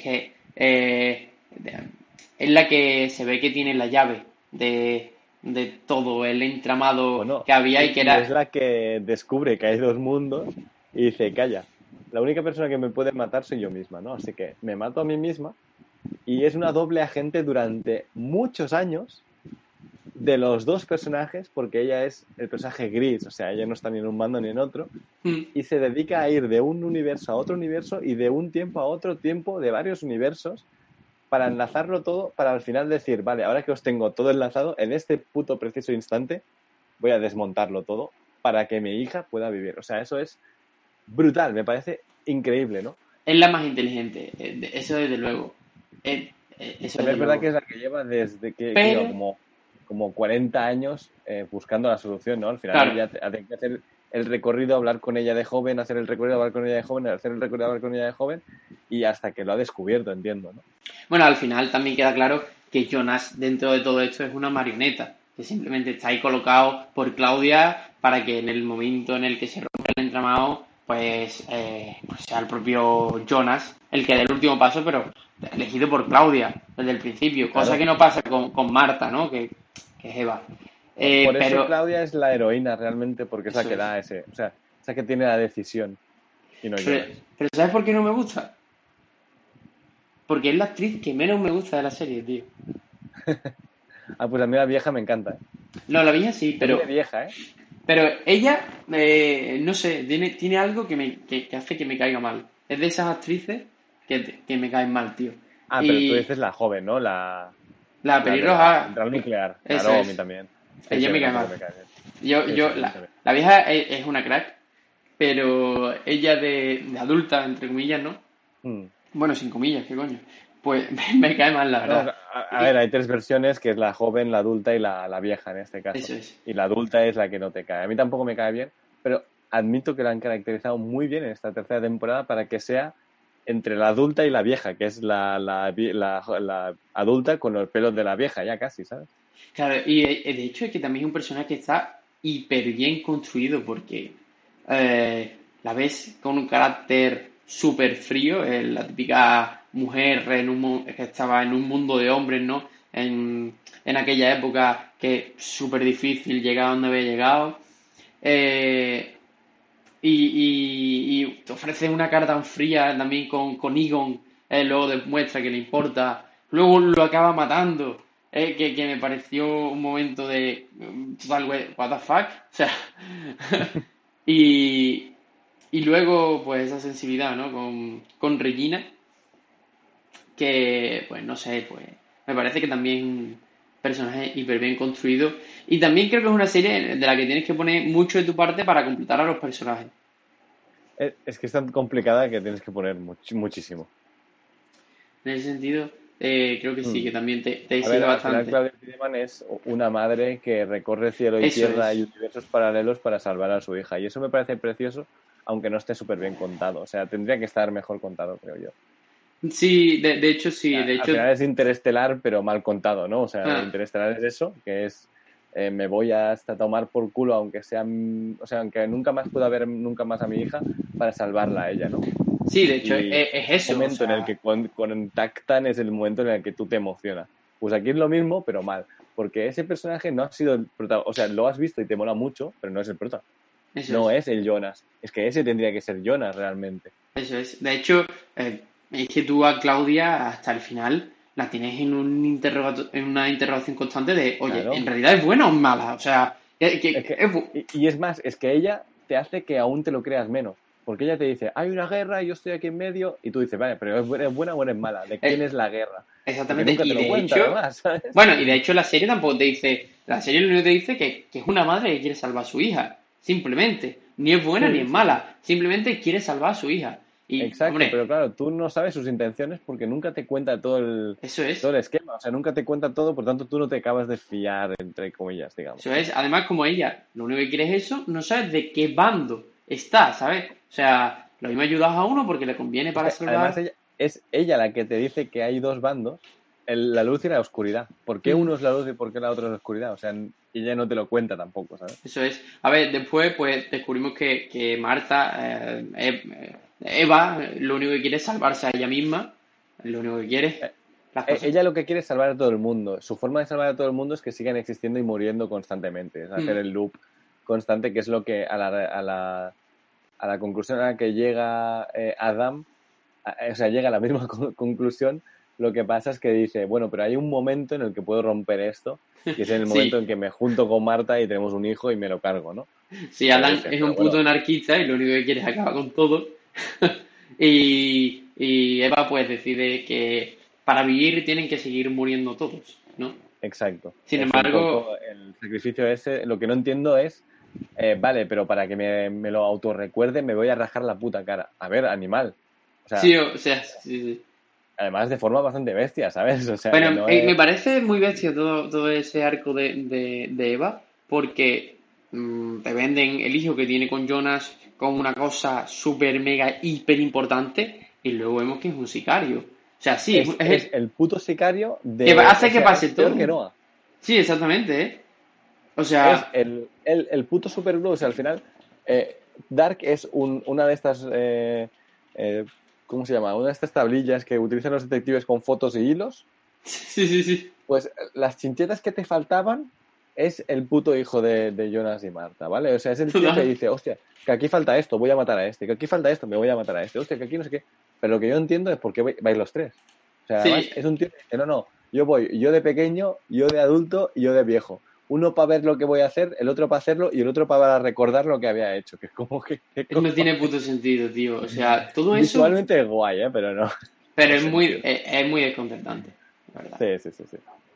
Speaker 4: es la que se ve que tiene la llave de todo el entramado
Speaker 5: Bueno,
Speaker 4: que había y que
Speaker 5: y es
Speaker 4: era...
Speaker 5: la que descubre que hay dos mundos y dice, calla, la única persona que me puede matar soy yo misma, ¿no? Así que me mato a mí misma y es una doble agente durante muchos años de los dos personajes, porque ella es el personaje gris, o sea, ella no está ni en un bando ni en otro, y se dedica a ir de un universo a otro universo y de un tiempo a otro tiempo, de varios universos, para enlazarlo todo, para al final decir, vale, ahora que os tengo todo enlazado, en este puto preciso instante voy a desmontarlo todo para que mi hija pueda vivir. O sea, eso es brutal, me parece increíble, ¿no?
Speaker 4: Es la más inteligente, eso desde luego. Eso
Speaker 5: También
Speaker 4: desde
Speaker 5: es verdad
Speaker 4: luego.
Speaker 5: que es la que lleva desde que lleva
Speaker 4: Pero,
Speaker 5: como 40 años buscando la solución, ¿no? Al final
Speaker 4: claro,
Speaker 5: ella tiene que hacer el recorrido, hablar con ella de joven, hacer el recorrido, hablar con ella de joven, hacer el recorrido, hablar con ella de joven, y hasta que lo ha descubierto, entiendo, ¿no?
Speaker 4: bueno, al final también queda claro que Jonas dentro de todo esto es una marioneta, que simplemente está ahí colocado por Claudia para que en el momento en el que se rompe el entramado, pues sea el propio Jonas el que dé el último paso, pero elegido por Claudia desde el principio, cosa
Speaker 5: Claro.
Speaker 4: que no pasa con Marta, ¿no? Que es Eva.
Speaker 5: Por eso
Speaker 4: Pero
Speaker 5: Claudia es la heroína realmente, porque es la
Speaker 4: eso
Speaker 5: que
Speaker 4: es.
Speaker 5: da ese, o sea, es la que tiene la decisión y no
Speaker 4: Pero,
Speaker 5: Jonas.
Speaker 4: pero ¿sabes por qué no me gusta? Porque es la actriz que menos me gusta de la serie, tío.
Speaker 5: Ah, pues a mí la vieja me encanta, ¿eh?
Speaker 4: No, la vieja sí,
Speaker 5: No tiene vieja, ¿eh?
Speaker 4: pero ella, no sé, tiene algo que hace que me caiga mal. Es de esas actrices que me caen mal, tío.
Speaker 5: Ah, pero tú
Speaker 4: Y
Speaker 5: dices la joven, ¿no? La de la
Speaker 4: pelirroja,
Speaker 5: central nuclear.
Speaker 4: eso
Speaker 5: Claro, a mí
Speaker 4: es.
Speaker 5: también. Sí,
Speaker 4: Ella
Speaker 5: sí, a
Speaker 4: me
Speaker 5: mí
Speaker 4: cae
Speaker 5: tampoco
Speaker 4: mal.
Speaker 5: me cae bien.
Speaker 4: Yo,
Speaker 5: Sí,
Speaker 4: yo,
Speaker 5: sí, a mí
Speaker 4: la,
Speaker 5: también.
Speaker 4: la vieja es una crack, pero ella de adulta, entre comillas, ¿no?
Speaker 5: Mm.
Speaker 4: Bueno, sin comillas, ¿qué coño? Pues me cae mal, la
Speaker 5: No,
Speaker 4: verdad.
Speaker 5: a ver, hay tres versiones, que es la joven, la adulta y la vieja en este caso.
Speaker 4: Eso es.
Speaker 5: Y la adulta es la que no te cae. A mí tampoco me cae bien, pero admito que la han caracterizado muy bien en esta tercera temporada para que sea entre la adulta y la vieja, que es la adulta con los pelos de la vieja, ya casi, ¿sabes?
Speaker 4: Claro, y de hecho es que también es un personaje que está hiper bien construido porque la ves con un carácter súper frío, la típica mujer que estaba en un mundo de hombres, ¿no? En aquella época que es súper difícil llegar a donde había llegado. Eh, y te ofrece una cara tan fría también con Egon, luego demuestra que le importa, luego lo acaba matando, que me pareció un momento de total, what the fuck, o sea, y, y luego pues esa sensibilidad, ¿no? Con Regina, que pues no sé, pues me parece que también es un personaje hiper bien construido y también creo que es una serie de la que tienes que poner mucho de tu parte para completar a los personajes.
Speaker 5: Es que es tan complicada que tienes que poner muchísimo.
Speaker 4: En ese sentido, creo que sí,
Speaker 5: Mm.
Speaker 4: que también te
Speaker 5: A ver,
Speaker 4: exige
Speaker 5: al final
Speaker 4: bastante.
Speaker 5: Claudia Tiedemann es una madre que recorre cielo y
Speaker 4: Eso
Speaker 5: tierra y
Speaker 4: es.
Speaker 5: universos paralelos para salvar a su hija. Y eso me parece precioso, aunque no esté súper bien contado. O sea, tendría que estar mejor contado, creo yo.
Speaker 4: Sí, de hecho sí, de
Speaker 5: Al
Speaker 4: hecho,
Speaker 5: final es Interestelar, pero mal contado, ¿no? O sea,
Speaker 4: ah,
Speaker 5: Interestelar es eso, que es me voy hasta tomar por culo, aunque sea, o sea, aunque nunca más pueda ver nunca más a mi hija, para salvarla a ella, ¿no?
Speaker 4: sí, de hecho
Speaker 5: Y
Speaker 4: es
Speaker 5: el
Speaker 4: eso, o
Speaker 5: momento en el
Speaker 4: sea,
Speaker 5: que contactan es el momento en el que tú te emocionas. Pues aquí es lo mismo, pero mal. Porque ese personaje no ha sido el protagonista. O sea, lo has visto y te mola mucho, pero no es el prota.
Speaker 4: eso
Speaker 5: No
Speaker 4: es,
Speaker 5: es el Jonas. Es que ese tendría que ser Jonas realmente.
Speaker 4: eso es. De hecho, es que tú a Claudia hasta el final la tienes en una interrogación constante de, oye, ¿en
Speaker 5: Claro.
Speaker 4: realidad es buena o es mala? O sea,
Speaker 5: Es que, y es más, es que ella te hace que aún te lo creas menos. Porque ella te dice, hay una guerra y yo estoy aquí en medio. Y tú dices, vale, pero ¿es buena o es mala? ¿De quién
Speaker 4: eh,
Speaker 5: es la guerra? Porque
Speaker 4: exactamente,
Speaker 5: nunca te
Speaker 4: y
Speaker 5: lo
Speaker 4: de
Speaker 5: cuenta,
Speaker 4: hecho,
Speaker 5: además, ¿sabes?
Speaker 4: bueno, y de hecho la serie tampoco te dice, la serie lo único que te dice que es una madre que quiere salvar a su hija, simplemente, ni es buena ni
Speaker 5: Sí,
Speaker 4: es
Speaker 5: sí, sí.
Speaker 4: mala, simplemente quiere salvar a su hija. Y,
Speaker 5: Exacto,
Speaker 4: hombre,
Speaker 5: pero claro, tú no sabes sus intenciones porque nunca te cuenta
Speaker 4: eso
Speaker 5: todo
Speaker 4: es,
Speaker 5: el esquema. O sea, nunca te cuenta todo, por tanto tú no te acabas de fiar, entre comillas, digamos,
Speaker 4: eso
Speaker 5: ¿no?
Speaker 4: es, además como ella, lo único que quiere es eso, no sabes de qué bando está, ¿sabes? O sea, lo mismo ayudas a uno porque le conviene
Speaker 5: Es
Speaker 4: para
Speaker 5: que además
Speaker 4: salvar,
Speaker 5: es ella la que te dice que hay dos bandos, la luz y la oscuridad. ¿Por qué
Speaker 4: mm,
Speaker 5: uno es la luz y por qué la otra es la oscuridad? O sea, ella no te lo cuenta tampoco, ¿sabes?
Speaker 4: eso es. A ver, después pues descubrimos que Marta, Eva, lo único que quiere es salvarse a ella misma, lo único que quiere,
Speaker 5: Eh,
Speaker 4: las cosas.
Speaker 5: Ella lo que quiere es salvar a todo el mundo. Su forma de salvar a todo el mundo es que sigan existiendo y muriendo constantemente. Es hacer
Speaker 4: Mm,
Speaker 5: el loop constante, que es lo que a la conclusión a la que llega Adam, o sea, llega a la misma conclusión. Lo que pasa es que dice, bueno, pero hay un momento en el que puedo romper esto, y es en el momento en
Speaker 4: sí,
Speaker 5: que me junto con Marta y tenemos un hijo y me lo cargo, ¿no?
Speaker 4: sí,
Speaker 5: Pero
Speaker 4: Alan
Speaker 5: dices,
Speaker 4: es
Speaker 5: pero
Speaker 4: un puto
Speaker 5: bueno,
Speaker 4: anarquista y lo único que quiere es acabar con todo. Y Eva pues decide que para vivir tienen que seguir muriendo todos, ¿no?
Speaker 5: exacto.
Speaker 4: Sin
Speaker 5: Es un
Speaker 4: embargo,
Speaker 5: poco el sacrificio ese. Lo que no entiendo es, vale, pero para que me lo autorrecuerde me voy a rajar la puta cara. A ver, animal. O sea,
Speaker 4: sí, o sea, sí, sí.
Speaker 5: además de forma bastante bestia, ¿sabes? O sea, que
Speaker 4: Bueno,
Speaker 5: no es...
Speaker 4: me parece muy bestia todo ese arco de Eva, porque te venden el hijo que tiene con Jonas como una cosa súper, mega, hiper importante, y luego vemos que es un sicario. O sea, sí,
Speaker 5: Es, es el puto sicario
Speaker 4: que
Speaker 5: de... O
Speaker 4: hace que
Speaker 5: sea, es
Speaker 4: pase
Speaker 5: peor que
Speaker 4: todo.
Speaker 5: Noah.
Speaker 4: Sí, exactamente, ¿eh? O
Speaker 5: Es
Speaker 4: sea,
Speaker 5: el puto Super Blue. O sea, al final, Dark es una de estas ¿cómo se llama? Una de estas tablillas que utilizan los detectives con fotos y hilos.
Speaker 4: Sí.
Speaker 5: Pues las chinchetas que te faltaban es el puto hijo de Jonas y Marta, ¿vale? O sea, es el tío que dice, hostia, que aquí falta esto, voy a matar a este, que aquí falta esto, me voy a matar a este, hostia, que aquí no sé qué. Pero lo que yo entiendo es por qué vais los tres. O sea, además
Speaker 4: Sí.
Speaker 5: es un tío que dice, no, yo voy, yo de pequeño, yo de adulto y yo de viejo. Uno para ver lo que voy a hacer, el otro para hacerlo y el otro para recordar lo que había hecho. Que es como que...
Speaker 4: No tiene puto sentido, tío. O sea, todo eso...
Speaker 5: Visualmente es guay, pero no.
Speaker 4: Pero
Speaker 5: No
Speaker 4: es muy desconcertante, la verdad.
Speaker 5: Sí.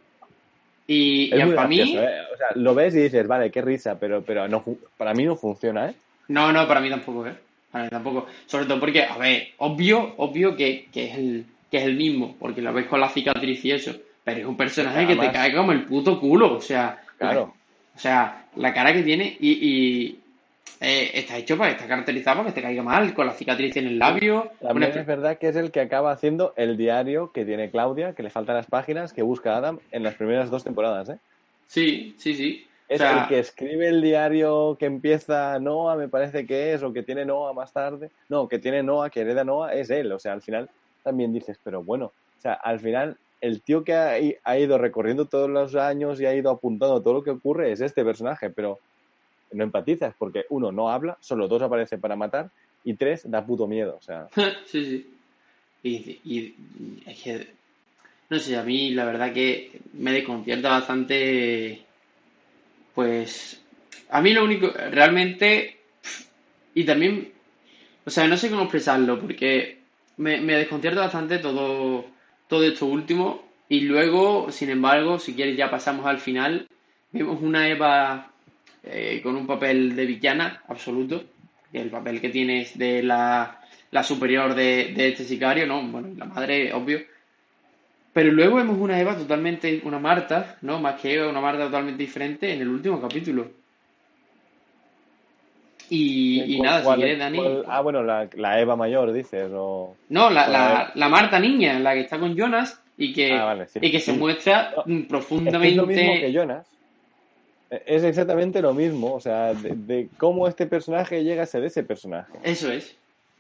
Speaker 4: Y
Speaker 5: Es muy
Speaker 4: para
Speaker 5: gracioso,
Speaker 4: mí...
Speaker 5: ¿eh? O sea, lo ves y dices, vale, qué risa, pero no, para mí no funciona, ¿eh?
Speaker 4: No, para mí tampoco, ¿eh? Para mí tampoco. Sobre todo porque, a ver, obvio que es el mismo, porque lo ves con la cicatriz y eso. Pero es un personaje que te cae como el puto culo, o sea...
Speaker 5: Claro.
Speaker 4: La cara que tiene y está hecho está caracterizado para que te caiga mal, con la cicatriz en el labio.
Speaker 5: También es verdad que es el que acaba haciendo el diario que tiene Claudia, que le faltan las páginas, que busca a Adam en las primeras 2 temporadas, ¿eh?
Speaker 4: Sí.
Speaker 5: Es el que escribe el diario que empieza Noah, me parece que es, o que tiene Noah más tarde. No, que tiene Noah, que hereda Noah, es él. O sea, al final también dices, pero bueno, o sea, al final el tío que ha ido recorriendo todos los años y ha ido apuntando todo lo que ocurre es este personaje, pero no empatizas porque 1, no habla, solo 2 aparece para matar y 3, da puto miedo, o sea.
Speaker 4: Sí. Y es que, no sé, a mí la verdad que me desconcierta bastante, pues, a mí lo único, realmente, y también, o sea, no sé cómo expresarlo, porque me desconcierta bastante todo esto último, y luego, sin embargo, si quieres ya pasamos al final, vemos una Eva con un papel de villana absoluto, que el papel que tiene es de la superior de este sicario, ¿no? Bueno, la madre, obvio. Pero luego vemos una Eva totalmente, una Marta, ¿no? Más que Eva, una Marta totalmente diferente en el último capítulo. Y nada, si quieres, Dani.
Speaker 5: Bueno, la Eva mayor, dices, o...
Speaker 4: No,
Speaker 5: Eva.
Speaker 4: la Marta niña, la que está con Jonas
Speaker 5: Vale, sí.
Speaker 4: y que se muestra
Speaker 5: No,
Speaker 4: profundamente.
Speaker 5: es lo mismo que Jonas. Es exactamente lo mismo, o sea, de cómo este personaje llega a ser ese personaje.
Speaker 4: Eso es.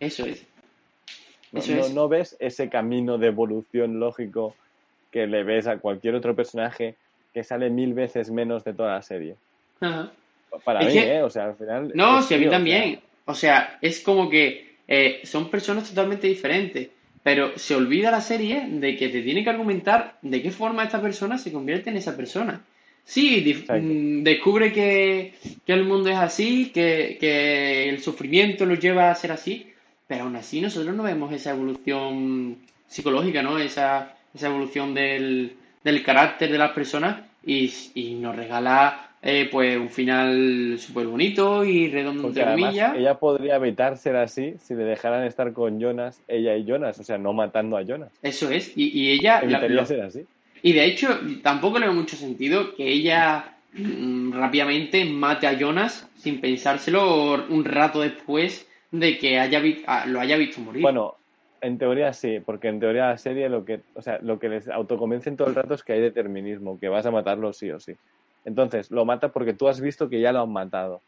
Speaker 5: No ves ese camino de evolución lógico que le ves a cualquier otro personaje que sale 1000 veces menos de toda la serie.
Speaker 4: Ajá.
Speaker 5: Para
Speaker 4: Es
Speaker 5: mí,
Speaker 4: que-
Speaker 5: o sea, al final...
Speaker 4: No,
Speaker 5: es
Speaker 4: sí, a mí
Speaker 5: tío,
Speaker 4: también. O sea, es como que son personas totalmente diferentes, pero se olvida la serie de que te tiene que argumentar de qué forma esta persona se convierte en esa persona. Sí,
Speaker 5: Exacto.
Speaker 4: descubre que el mundo es así, que el sufrimiento lo lleva a ser así, pero aún así nosotros no vemos esa evolución psicológica, ¿no? Esa evolución del carácter de las personas y nos regala pues un final súper bonito y redondo
Speaker 5: Porque
Speaker 4: entre
Speaker 5: además
Speaker 4: comillas.
Speaker 5: ella podría evitar ser así si le dejaran estar con Jonas, ella y Jonas, o sea, no matando a Jonas.
Speaker 4: Eso es. Y ella
Speaker 5: Evitaría ser así.
Speaker 4: y de hecho tampoco le veo mucho sentido que ella rápidamente mate a Jonas sin pensárselo un rato después de que lo haya visto morir.
Speaker 5: Bueno, en teoría sí, porque en teoría la serie lo que les autoconvencen todo el rato es que hay determinismo, que vas a matarlo sí o sí. Entonces, lo mata porque tú has visto que ya lo han matado.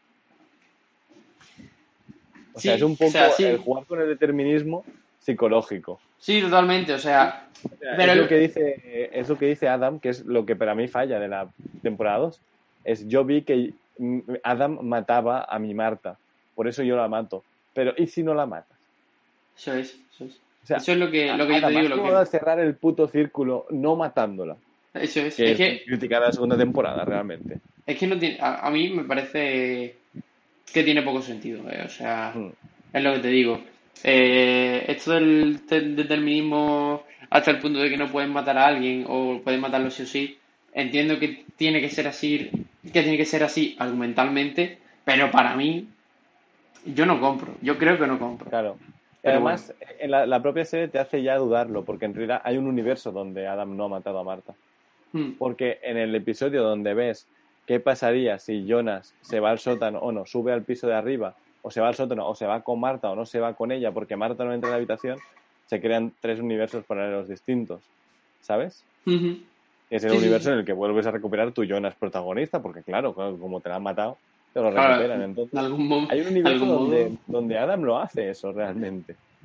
Speaker 5: O sea, es un poco
Speaker 4: sí.
Speaker 5: el jugar con el determinismo psicológico.
Speaker 4: Sí, totalmente, o sea, pero
Speaker 5: es lo que dice Adam, que es lo que para mí falla de la temporada 2. Yo vi que Adam mataba a mi Marta, por eso yo la mato. Pero ¿y si no la matas?
Speaker 4: Eso es.
Speaker 5: O sea,
Speaker 4: Eso es lo que yo te
Speaker 5: Adam,
Speaker 4: digo.
Speaker 5: has cerrar el puto círculo no matándola.
Speaker 4: Eso es.
Speaker 5: Que es criticar a la segunda temporada, realmente.
Speaker 4: Es que no tiene, a mí me parece que tiene poco sentido, o sea, es lo que te digo. Esto del determinismo hasta el punto de que no pueden matar a alguien o pueden matarlo sí o sí, entiendo que tiene que ser así argumentalmente, pero para mí yo no compro, yo creo que no compro.
Speaker 5: Claro.
Speaker 4: Pero
Speaker 5: además, en la propia serie te hace ya dudarlo, porque en realidad hay un universo donde Adam no ha matado a Marta. Porque en el episodio donde ves qué pasaría si Jonas se va al sótano o no, sube al piso de arriba, o se va al sótano, o se va con Marta o no se va con ella, porque Marta no entra en la habitación, se crean 3 universos paralelos distintos, ¿sabes? Es el universo en el que vuelves a recuperar tu Jonas protagonista, porque claro, como te la han matado, te lo recuperan. Entonces, hay un universo donde Adam lo hace eso realmente.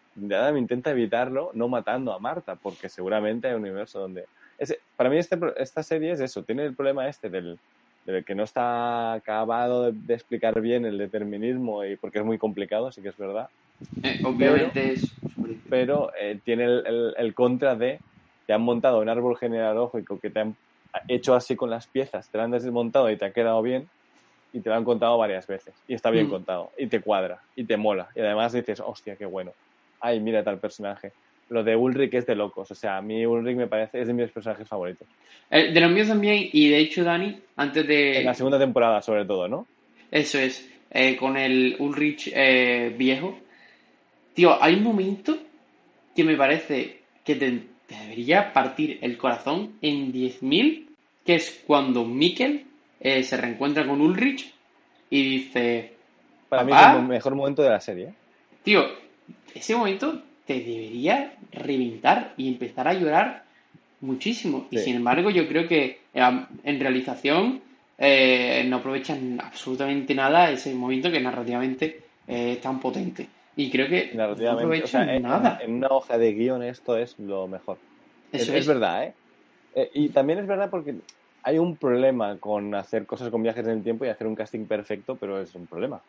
Speaker 5: Adam intenta evitarlo no matando a Marta, porque seguramente hay un universo donde... para mí esta serie es eso, tiene el problema del que no está acabado de explicar bien el determinismo, y porque es muy complicado, sí que es verdad.
Speaker 4: Obviamente es...
Speaker 5: Pero tiene el contra de te han montado un árbol genealógico que te han hecho así con las piezas, te lo han desmontado y te ha quedado bien, y te lo han contado varias veces, y está bien contado, y te cuadra, y te mola, y además dices, hostia, qué bueno, ay, mira tal personaje. Lo de Ulrich es de locos, o sea, a mí Ulrich me parece, es de mis personajes favoritos.
Speaker 4: De los míos también, y de hecho, Dani, antes de...
Speaker 5: En la segunda temporada, sobre todo, ¿no?
Speaker 4: Eso es, con el Ulrich viejo. Tío, hay un momento que me parece que te debería partir el corazón en 10.000, que es cuando Mikkel se reencuentra con Ulrich y dice...
Speaker 5: Para mí
Speaker 4: "Papá".
Speaker 5: es el mejor momento de la serie.
Speaker 4: Tío, ese momento te debería reventar y empezar a llorar muchísimo. Y
Speaker 5: Sí.
Speaker 4: sin embargo, yo creo que en realización no aprovechan absolutamente nada ese momento que narrativamente es tan potente. Y creo que no
Speaker 5: Narrativamente,
Speaker 4: aprovechan nada.
Speaker 5: en una hoja de guión esto es lo mejor.
Speaker 4: Eso
Speaker 5: Es verdad, ¿eh? Y también es verdad porque hay un problema con hacer cosas con viajes en el tiempo y hacer un casting perfecto, pero es un problema.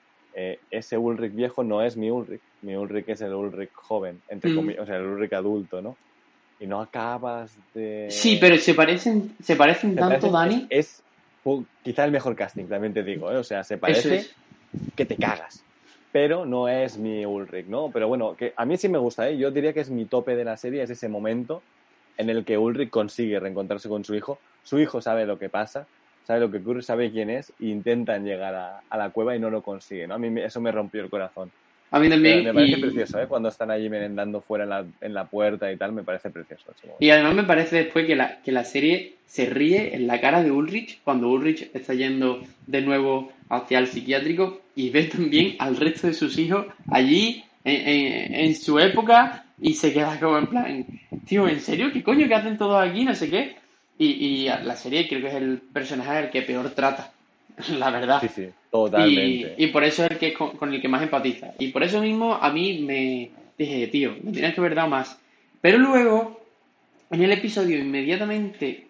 Speaker 5: Ese Ulrich viejo no es mi Ulrich. Mi Ulrich es el Ulrich joven, entre comillas, o sea, el Ulrich adulto, ¿no? Y no acabas de...
Speaker 4: Sí, pero se parecen tanto, Dani.
Speaker 5: Es quizá el mejor casting, también te digo, ¿eh? O sea, se
Speaker 4: Eso
Speaker 5: parece
Speaker 4: es.
Speaker 5: que te cagas. Pero no es mi Ulrich, ¿no? Pero bueno, que a mí sí me gusta, ¿eh? Yo diría que es mi tope de la serie, es ese momento en el que Ulrich consigue reencontrarse con su hijo. Su hijo sabe lo que pasa, sabe lo que ocurre, sabe quién es, e intentan llegar a la cueva y no lo consiguen, ¿no? A mí eso me rompió el corazón.
Speaker 4: A mí también.
Speaker 5: Me parece precioso, ¿eh? Cuando están allí merendando fuera en la puerta y tal, me parece precioso ese momento.
Speaker 4: Y además me parece después que la serie se ríe en la cara de Ulrich cuando Ulrich está yendo de nuevo hacia el psiquiátrico y ve también al resto de sus hijos allí en su época y se queda como en plan, tío, ¿en serio? ¿Qué coño que hacen todos aquí? No sé qué. Y la serie creo que es el personaje al que peor trata, la verdad.
Speaker 5: Sí, sí, totalmente.
Speaker 4: Y por eso es el que con el que más empatiza. Y por eso mismo a mí me dije, tío, me tienes que haber dado más. Pero luego, en el episodio inmediatamente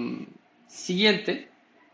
Speaker 4: siguiente,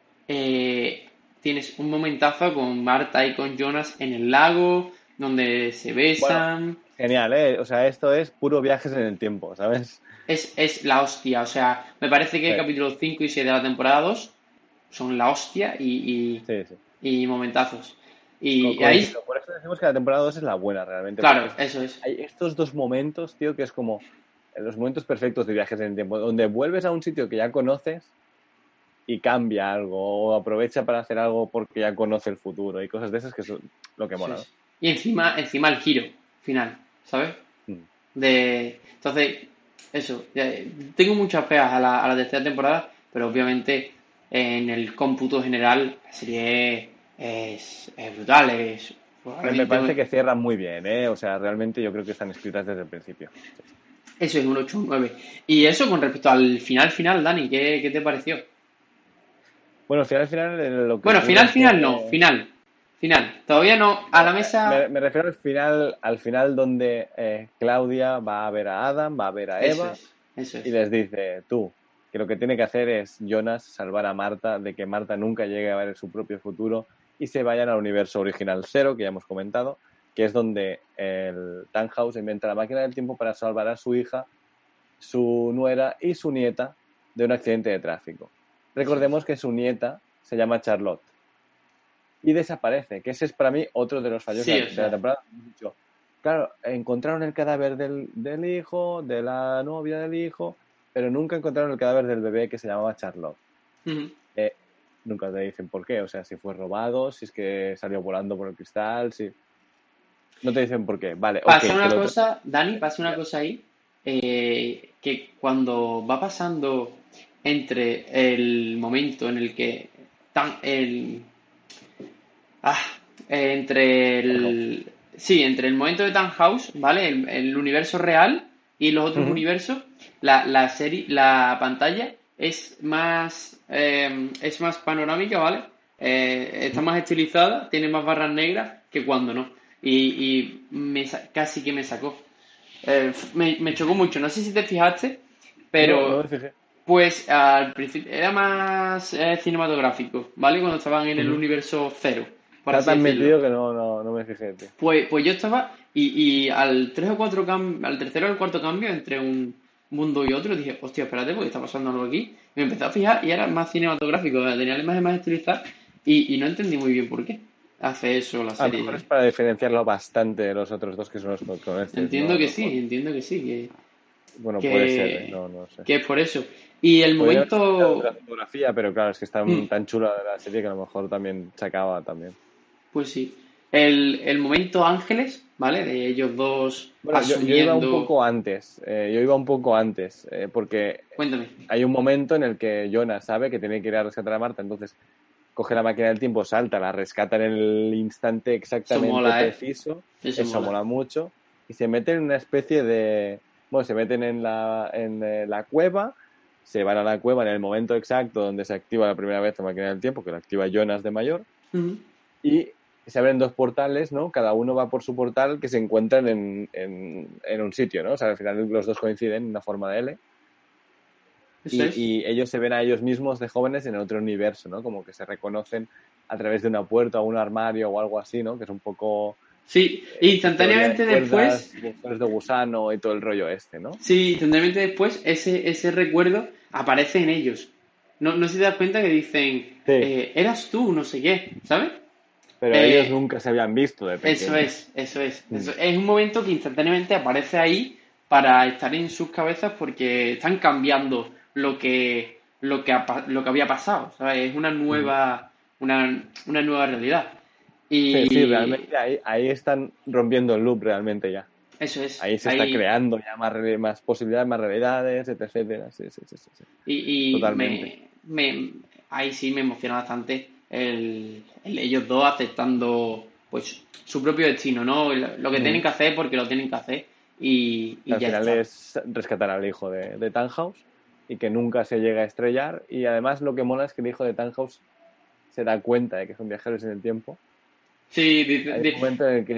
Speaker 4: tienes un momentazo con Marta y con Jonas en el lago, donde se besan.
Speaker 5: Bueno, genial, ¿eh? O sea, esto es puro viajes en el tiempo, ¿sabes?
Speaker 4: Es la hostia. O sea, me parece que
Speaker 5: Sí.
Speaker 4: capítulos 5 y 6 de la temporada 2 son la hostia
Speaker 5: Sí, sí.
Speaker 4: y momentazos. Y
Speaker 5: Con
Speaker 4: ahí,
Speaker 5: eso, por eso decimos que la temporada 2 es la buena, realmente.
Speaker 4: claro,
Speaker 5: Porque
Speaker 4: eso es.
Speaker 5: hay estos dos momentos, tío, que es como los momentos perfectos de viajes en el tiempo, donde vuelves a un sitio que ya conoces y cambia algo, o aprovecha para hacer algo porque ya conoce el futuro, y cosas de esas que es lo que mola,
Speaker 4: Sí, sí. Y encima el giro final, ¿sabes?
Speaker 5: ¿no?
Speaker 4: Entonces, eso. Tengo muchas pegas a la tercera temporada, pero obviamente en el cómputo general la serie es brutal. Es
Speaker 5: Me
Speaker 4: probablemente
Speaker 5: parece que cierran muy bien, ¿eh? O sea, realmente yo creo que están escritas desde el principio.
Speaker 4: eso es un 8 o un 9. Y eso con respecto al final, Dani, ¿qué te pareció?
Speaker 5: Bueno, al final lo que
Speaker 4: Bueno,
Speaker 5: ocurre es que-
Speaker 4: no, final. Todavía no, a la mesa...
Speaker 5: Me refiero al final donde Claudia va a ver a Adam, va a ver a Eva,
Speaker 4: Eso
Speaker 5: y
Speaker 4: es.
Speaker 5: les dice, tú, que lo que tiene que hacer es Jonas salvar a Marta de que Marta nunca llegue a ver su propio futuro y se vayan al universo original 0, que ya hemos comentado, que es donde el Tannhaus inventa la máquina del tiempo para salvar a su hija, su nuera y su nieta de un accidente de tráfico. Recordemos que su nieta se llama Charlotte y desaparece, que ese es para mí otro de los fallos
Speaker 4: Sí,
Speaker 5: de
Speaker 4: o sea.
Speaker 5: la temporada. Claro, encontraron el cadáver del hijo, de la novia del hijo, pero nunca encontraron el cadáver del bebé que se llamaba Charlotte.
Speaker 4: Ujú.
Speaker 5: Nunca te dicen por qué, o sea, si fue robado, si es que salió volando por el cristal, si... No te dicen por qué, vale.
Speaker 4: Pasa
Speaker 5: ok,
Speaker 4: una cosa, Dani, pasa una cosa ahí, que cuando va pasando entre el momento en el que ah, entre el entre el momento de Tannhaus, ¿vale? El universo real y los otros
Speaker 5: Ujú.
Speaker 4: universos, la pantalla es más panorámica, ¿vale? Está más estilizada, tiene más barras negras que cuando no. Y casi que me sacó. Me chocó mucho. No sé si te fijaste,
Speaker 5: No, no
Speaker 4: pero
Speaker 5: me fijé.
Speaker 4: pues al principio era más cinematográfico, ¿vale? Cuando estaban en el
Speaker 5: Ujú.
Speaker 4: universo cero, por
Speaker 5: Está
Speaker 4: así
Speaker 5: tan
Speaker 4: decirlo.
Speaker 5: metido que no me fijé, tío.
Speaker 4: Pues yo estaba y al tres o cuatro al tercero o al cuarto cambio entre un mundo y otro dije, hostia, espérate, porque está pasando algo aquí. Y me empecé a fijar y era más cinematográfico, tenía la imagen más estilizada y no entendí muy bien por qué hace eso la
Speaker 5: A lo mejor
Speaker 4: serie.
Speaker 5: es para diferenciarlo bastante de los otros dos que son los protagonistas,
Speaker 4: Entiendo
Speaker 5: no,
Speaker 4: que
Speaker 5: no,
Speaker 4: sí, entiendo que sí,
Speaker 5: bueno, puede ser,
Speaker 4: que,
Speaker 5: no sé.
Speaker 4: que es por eso. Y el
Speaker 5: Podría haberse quitado de la
Speaker 4: momento,
Speaker 5: fotografía, pero claro, es que está
Speaker 4: mm,
Speaker 5: tan chula la serie que a lo mejor también se acaba también.
Speaker 4: pues sí, el momento Ángeles, ¿vale? De ellos dos
Speaker 5: Bueno, yo iba un
Speaker 4: asumiendo,
Speaker 5: poco antes, porque
Speaker 4: cuéntame,
Speaker 5: hay un momento en el que Jonas sabe que tiene que ir a rescatar a Marta, entonces coge la máquina del tiempo, salta, la rescata en el instante
Speaker 4: eso
Speaker 5: exactamente
Speaker 4: mola, ¿eh?
Speaker 5: preciso,
Speaker 4: Eso
Speaker 5: eso
Speaker 4: mola.
Speaker 5: mola mucho, y se meten en una especie de, bueno, se meten la cueva, se van a la cueva en el momento exacto donde se activa la primera vez la máquina del tiempo, que la activa Jonas de mayor,
Speaker 4: Ujú.
Speaker 5: y se abren dos portales, ¿no? Cada uno va por su portal que se encuentran en un sitio, ¿no? O sea, al final los dos coinciden en una forma de L.
Speaker 4: Eso es.
Speaker 5: Y ellos se ven a ellos mismos de jóvenes en otro universo, ¿no? Como que se reconocen a través de una puerta o un armario o algo así, ¿no? Que es un poco
Speaker 4: Sí,
Speaker 5: teoría de
Speaker 4: instantáneamente después,
Speaker 5: cuerdas, agujeros de gusano y todo el rollo este, ¿no?
Speaker 4: sí, instantáneamente después, ese recuerdo aparece en ellos. No sé si te das cuenta que dicen,
Speaker 5: Sí,
Speaker 4: eras tú, no sé qué, ¿sabes?
Speaker 5: pero ellos
Speaker 4: Eh,
Speaker 5: nunca se habían visto de
Speaker 4: Eso
Speaker 5: pequeños.
Speaker 4: es, eso es.
Speaker 5: Mm.
Speaker 4: Es un momento que instantáneamente aparece ahí para estar en sus cabezas porque están cambiando lo que había pasado, ¿sabes? Es
Speaker 5: Ujú.
Speaker 4: una nueva realidad.
Speaker 5: Sí, sí,
Speaker 4: Y
Speaker 5: realmente ahí están rompiendo el loop realmente ya.
Speaker 4: eso es,
Speaker 5: Ahí se está
Speaker 4: ahí,
Speaker 5: creando ya más posibilidades, más realidades, etcétera, etcétera. Sí, sí, sí, sí, sí.
Speaker 4: y
Speaker 5: Totalmente.
Speaker 4: ahí sí me emociona bastante ellos dos aceptando pues su propio destino, ¿no? Lo que tienen
Speaker 5: Ujú.
Speaker 4: que hacer porque lo tienen que hacer y
Speaker 5: Al
Speaker 4: ya
Speaker 5: final
Speaker 4: está.
Speaker 5: es rescatar al hijo de Tannhaus y que nunca se llega a estrellar. Y además lo que mola es que el hijo de Tannhaus se da cuenta de que son viajeros en el tiempo.
Speaker 4: Sí,
Speaker 5: Hay un momento en el que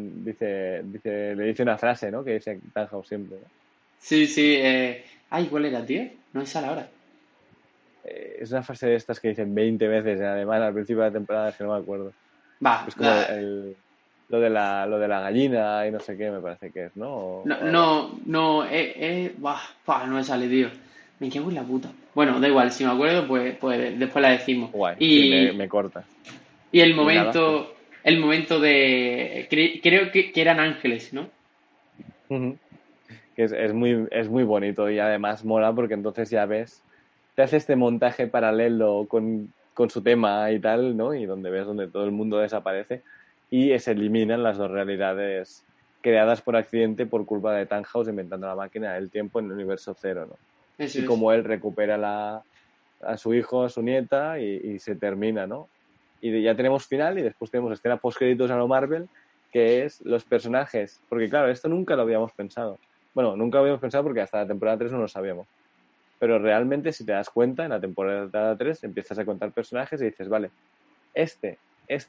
Speaker 5: le dice una frase, ¿no? Que dice Tannhaus siempre, ¿no?
Speaker 4: sí, sí. Ay, ¿cuál era, tío? No es a la hora.
Speaker 5: Es una frase de estas que dicen 20 veces en alemán al principio de la temporada, que no me acuerdo.
Speaker 4: Va,
Speaker 5: Es como lo de la gallina y no sé qué, me parece que es, ¿no?
Speaker 4: no,
Speaker 5: O algo así.
Speaker 4: no, no me sale, tío. Me cago en la puta. Bueno, da igual, si me acuerdo, pues después la decimos.
Speaker 5: Guay, sí,
Speaker 4: Y,
Speaker 5: me corta.
Speaker 4: y
Speaker 5: Y nada, pues.
Speaker 4: el momento creo que eran ángeles, ¿no?
Speaker 5: Ujú. Que es muy bonito y además mola porque entonces ya ves, te hace este montaje paralelo con su tema y tal, ¿no? Y donde ves donde todo el mundo desaparece y se eliminan las dos realidades creadas por accidente por culpa de Tannhaus inventando la máquina del tiempo en el universo cero, ¿no?
Speaker 4: Eso
Speaker 5: Y
Speaker 4: es.
Speaker 5: como él recupera a su hijo, a su nieta y se termina, ¿no? Y ya tenemos final y después tenemos escena post créditos a lo Marvel, que es los personajes, porque claro, esto nunca lo habíamos pensado. Bueno, nunca lo habíamos pensado porque hasta la temporada 3 no lo sabíamos. Pero realmente, si te das cuenta, en la temporada 3 empiezas a contar personajes y dices, vale, este,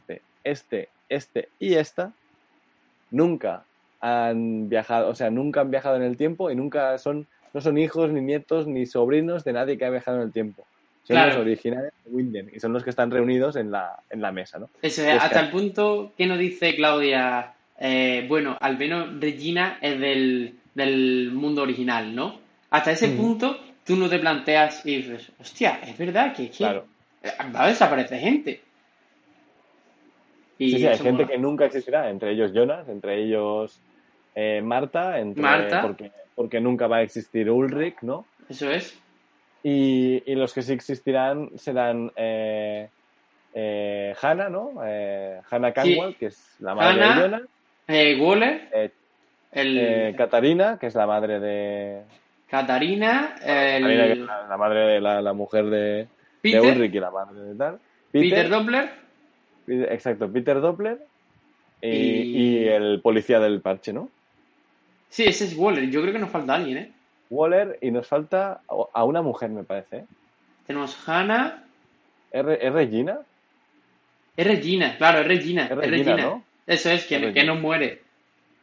Speaker 5: este y esta nunca han viajado, o sea, nunca han viajado en el tiempo y no son hijos, ni nietos, ni sobrinos de nadie que ha viajado en el tiempo. Son los
Speaker 4: Claro,
Speaker 5: originales de Winden y son los que están reunidos en la mesa, ¿no?
Speaker 4: eso es.
Speaker 5: Entonces,
Speaker 4: Hasta el punto que nos dice Claudia, bueno, al menos Regina es del mundo original, ¿no? Hasta ese punto tú no te planteas y dices, hostia, es verdad que
Speaker 5: claro.
Speaker 4: va a desaparecer gente.
Speaker 5: Sí,
Speaker 4: Y
Speaker 5: sí, hay
Speaker 4: eso
Speaker 5: gente
Speaker 4: mola.
Speaker 5: que nunca existirá, entre ellos Jonas, entre ellos Marta,
Speaker 4: Marta,
Speaker 5: porque nunca va a existir Ulrich, ¿no?
Speaker 4: eso es.
Speaker 5: Y los que sí existirán serán Hannah, ¿no? Hannah
Speaker 4: Sí,
Speaker 5: Canwall, que es la madre de
Speaker 4: Hannah,
Speaker 5: Jonas,
Speaker 4: Waller,
Speaker 5: eh,
Speaker 4: el
Speaker 5: Katarina, que es la madre
Speaker 4: Katarina,
Speaker 5: bueno, Katarina, que es
Speaker 4: el
Speaker 5: la madre de la mujer de
Speaker 4: Peter,
Speaker 5: Ulrich y la madre de tal,
Speaker 4: Peter
Speaker 5: Peter,
Speaker 4: Doppler
Speaker 5: exacto, Peter Doppler y
Speaker 4: y...
Speaker 5: el policía del parche, ¿no?
Speaker 4: Sí, ese es Waller. Yo creo que nos falta alguien, ¿eh?
Speaker 5: Waller y nos falta a una mujer, me parece. ¿Eh?
Speaker 4: Tenemos Hannah.
Speaker 5: ¿Es Regina?
Speaker 4: Es Regina, claro, es Regina,
Speaker 5: Es
Speaker 4: es
Speaker 5: Regina,
Speaker 4: Regina.
Speaker 5: ¿no?
Speaker 4: Eso es,
Speaker 5: Es
Speaker 4: que no
Speaker 5: Regina.
Speaker 4: muere.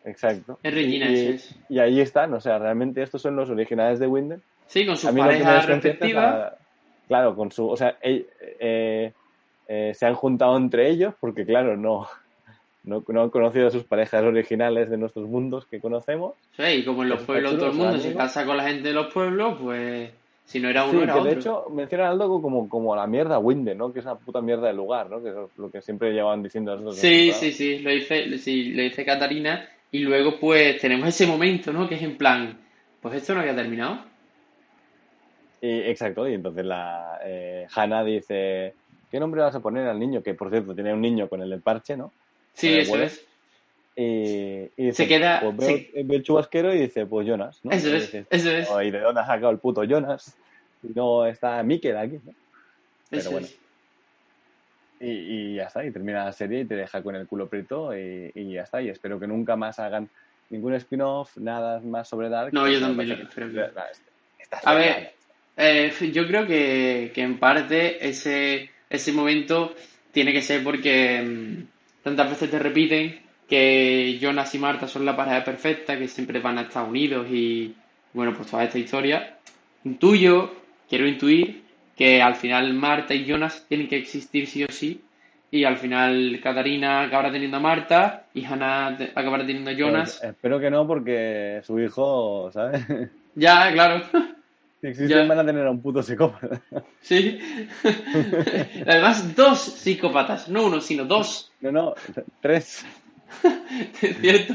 Speaker 5: exacto.
Speaker 4: Es Regina, eso es.
Speaker 5: Y ahí están, o sea, realmente estos son los originales de Winden.
Speaker 4: Sí, con sus
Speaker 5: A mí lo que me
Speaker 4: parejas
Speaker 5: desconcierta es
Speaker 4: respectivas.
Speaker 5: claro, con su, o sea, se han juntado entre ellos porque, claro, no han conocido a sus parejas originales de nuestros mundos que conocemos.
Speaker 4: Sí, y como en los
Speaker 5: Eso está
Speaker 4: pueblos todo
Speaker 5: chulo,
Speaker 4: el
Speaker 5: son
Speaker 4: mundo se
Speaker 5: amigos.
Speaker 4: casa con la gente de los pueblos, pues si no era uno,
Speaker 5: Sí,
Speaker 4: era
Speaker 5: que de
Speaker 4: otro.
Speaker 5: hecho mencionan algo como la mierda Winden, ¿no? Que es una puta mierda de lugar, ¿no? Que es lo que siempre llevaban diciendo las otras
Speaker 4: Sí,
Speaker 5: temporadas.
Speaker 4: sí, sí, lo dice Catarina. Y luego, pues, tenemos ese momento, ¿no? Que es en plan, pues esto no había terminado.
Speaker 5: Exacto, y entonces Hannah dice, ¿qué nombre vas a poner al niño? Que, por cierto, tiene un niño con el parche, ¿no? Con
Speaker 4: Sí,
Speaker 5: el
Speaker 4: eso
Speaker 5: Weller.
Speaker 4: es.
Speaker 5: Y
Speaker 4: Se
Speaker 5: dice,
Speaker 4: queda.
Speaker 5: pues ve el chubasquero y dice, pues Jonas, ¿no?
Speaker 4: Eso
Speaker 5: Y
Speaker 4: es,
Speaker 5: dices,
Speaker 4: eso es,
Speaker 5: ¿y de dónde ha sacado el puto Jonas? Y no está Mikkel aquí, ¿no? Pero
Speaker 4: eso
Speaker 5: bueno,
Speaker 4: es.
Speaker 5: y ya está, y termina la serie y te deja con el culo prieto y ya está. Y espero que nunca más hagan ningún spin-off, nada más sobre Dark,
Speaker 4: No, yo
Speaker 5: porque me
Speaker 4: también
Speaker 5: parece
Speaker 4: lo espero.
Speaker 5: que está
Speaker 4: A
Speaker 5: cerrada.
Speaker 4: ver, yo creo que en parte ese momento tiene que ser porque tantas veces te repiten que Jonas y Marta son la pareja perfecta, que siempre van a estar unidos y bueno, pues toda esta historia. Quiero intuir que al final Marta y Jonas tienen que existir sí o sí y al final Katarina acabará teniendo a Marta y Hannah acabará teniendo a
Speaker 5: Pues
Speaker 4: Jonas.
Speaker 5: espero que no, porque su hijo, ¿sabes?
Speaker 4: Ya, claro,
Speaker 5: Si existen van
Speaker 4: ya.
Speaker 5: a tener a un puto psicópata.
Speaker 4: Sí. Además, dos psicópatas, no uno, sino dos.
Speaker 5: No, no, tres.
Speaker 4: Es cierto.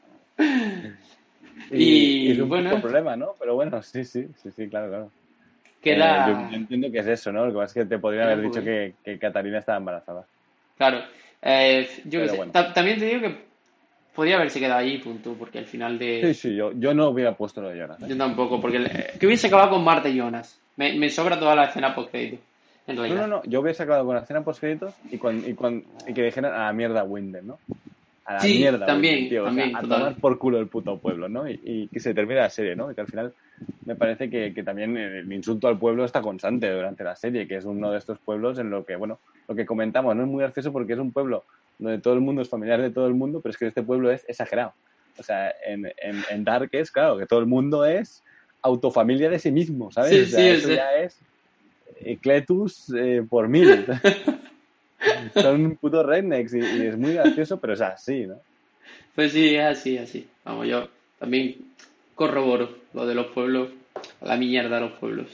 Speaker 5: Y es
Speaker 4: Y
Speaker 5: un puto
Speaker 4: bueno,
Speaker 5: problema, ¿no? Pero bueno, sí, claro, claro. Yo
Speaker 4: queda,
Speaker 5: entiendo que es eso, ¿no? Lo que pasa es que te podrían
Speaker 4: queda
Speaker 5: haber
Speaker 4: un poco
Speaker 5: dicho
Speaker 4: ahí.
Speaker 5: que Catarina estaba embarazada.
Speaker 4: Claro. Yo qué
Speaker 5: Pero
Speaker 4: sé.
Speaker 5: bueno.
Speaker 4: También te digo que podría haberse quedado ahí, punto, porque al final
Speaker 5: Sí,
Speaker 4: de.
Speaker 5: sí, yo no hubiera puesto lo de Jonas, ¿eh?
Speaker 4: Yo tampoco, porque. Que hubiese acabado con Marta y Jonas. Me sobra toda la escena post-crédito, en
Speaker 5: No, no,
Speaker 4: realidad.
Speaker 5: no. Yo hubiera sacado con la escena post créditos y que dijeran a la mierda Winden, ¿no? A la
Speaker 4: Sí,
Speaker 5: mierda Winden,
Speaker 4: también,
Speaker 5: tío. O sea,
Speaker 4: también,
Speaker 5: a
Speaker 4: total.
Speaker 5: tomar por culo el puto pueblo, ¿no? Y que se termine la serie, ¿no? Y que al final me parece que también el insulto al pueblo está constante durante la serie, que es uno de estos pueblos en lo que, bueno, lo que comentamos, no es muy gracioso porque es un pueblo donde todo el mundo es familiar de todo el mundo, pero es que este pueblo es exagerado. O sea, en Dark es, claro, que todo el mundo es autofamilia de sí mismo, ¿sabes?
Speaker 4: Sí,
Speaker 5: O
Speaker 4: sí,
Speaker 5: sea,
Speaker 4: o
Speaker 5: eso
Speaker 4: sea.
Speaker 5: ya es Cletus por mil. Son un puto rednecks y es muy gracioso, pero es así, ¿no?
Speaker 4: Pues sí, es así, así. Vamos, yo también corroboro lo de los pueblos, a la mierda los pueblos.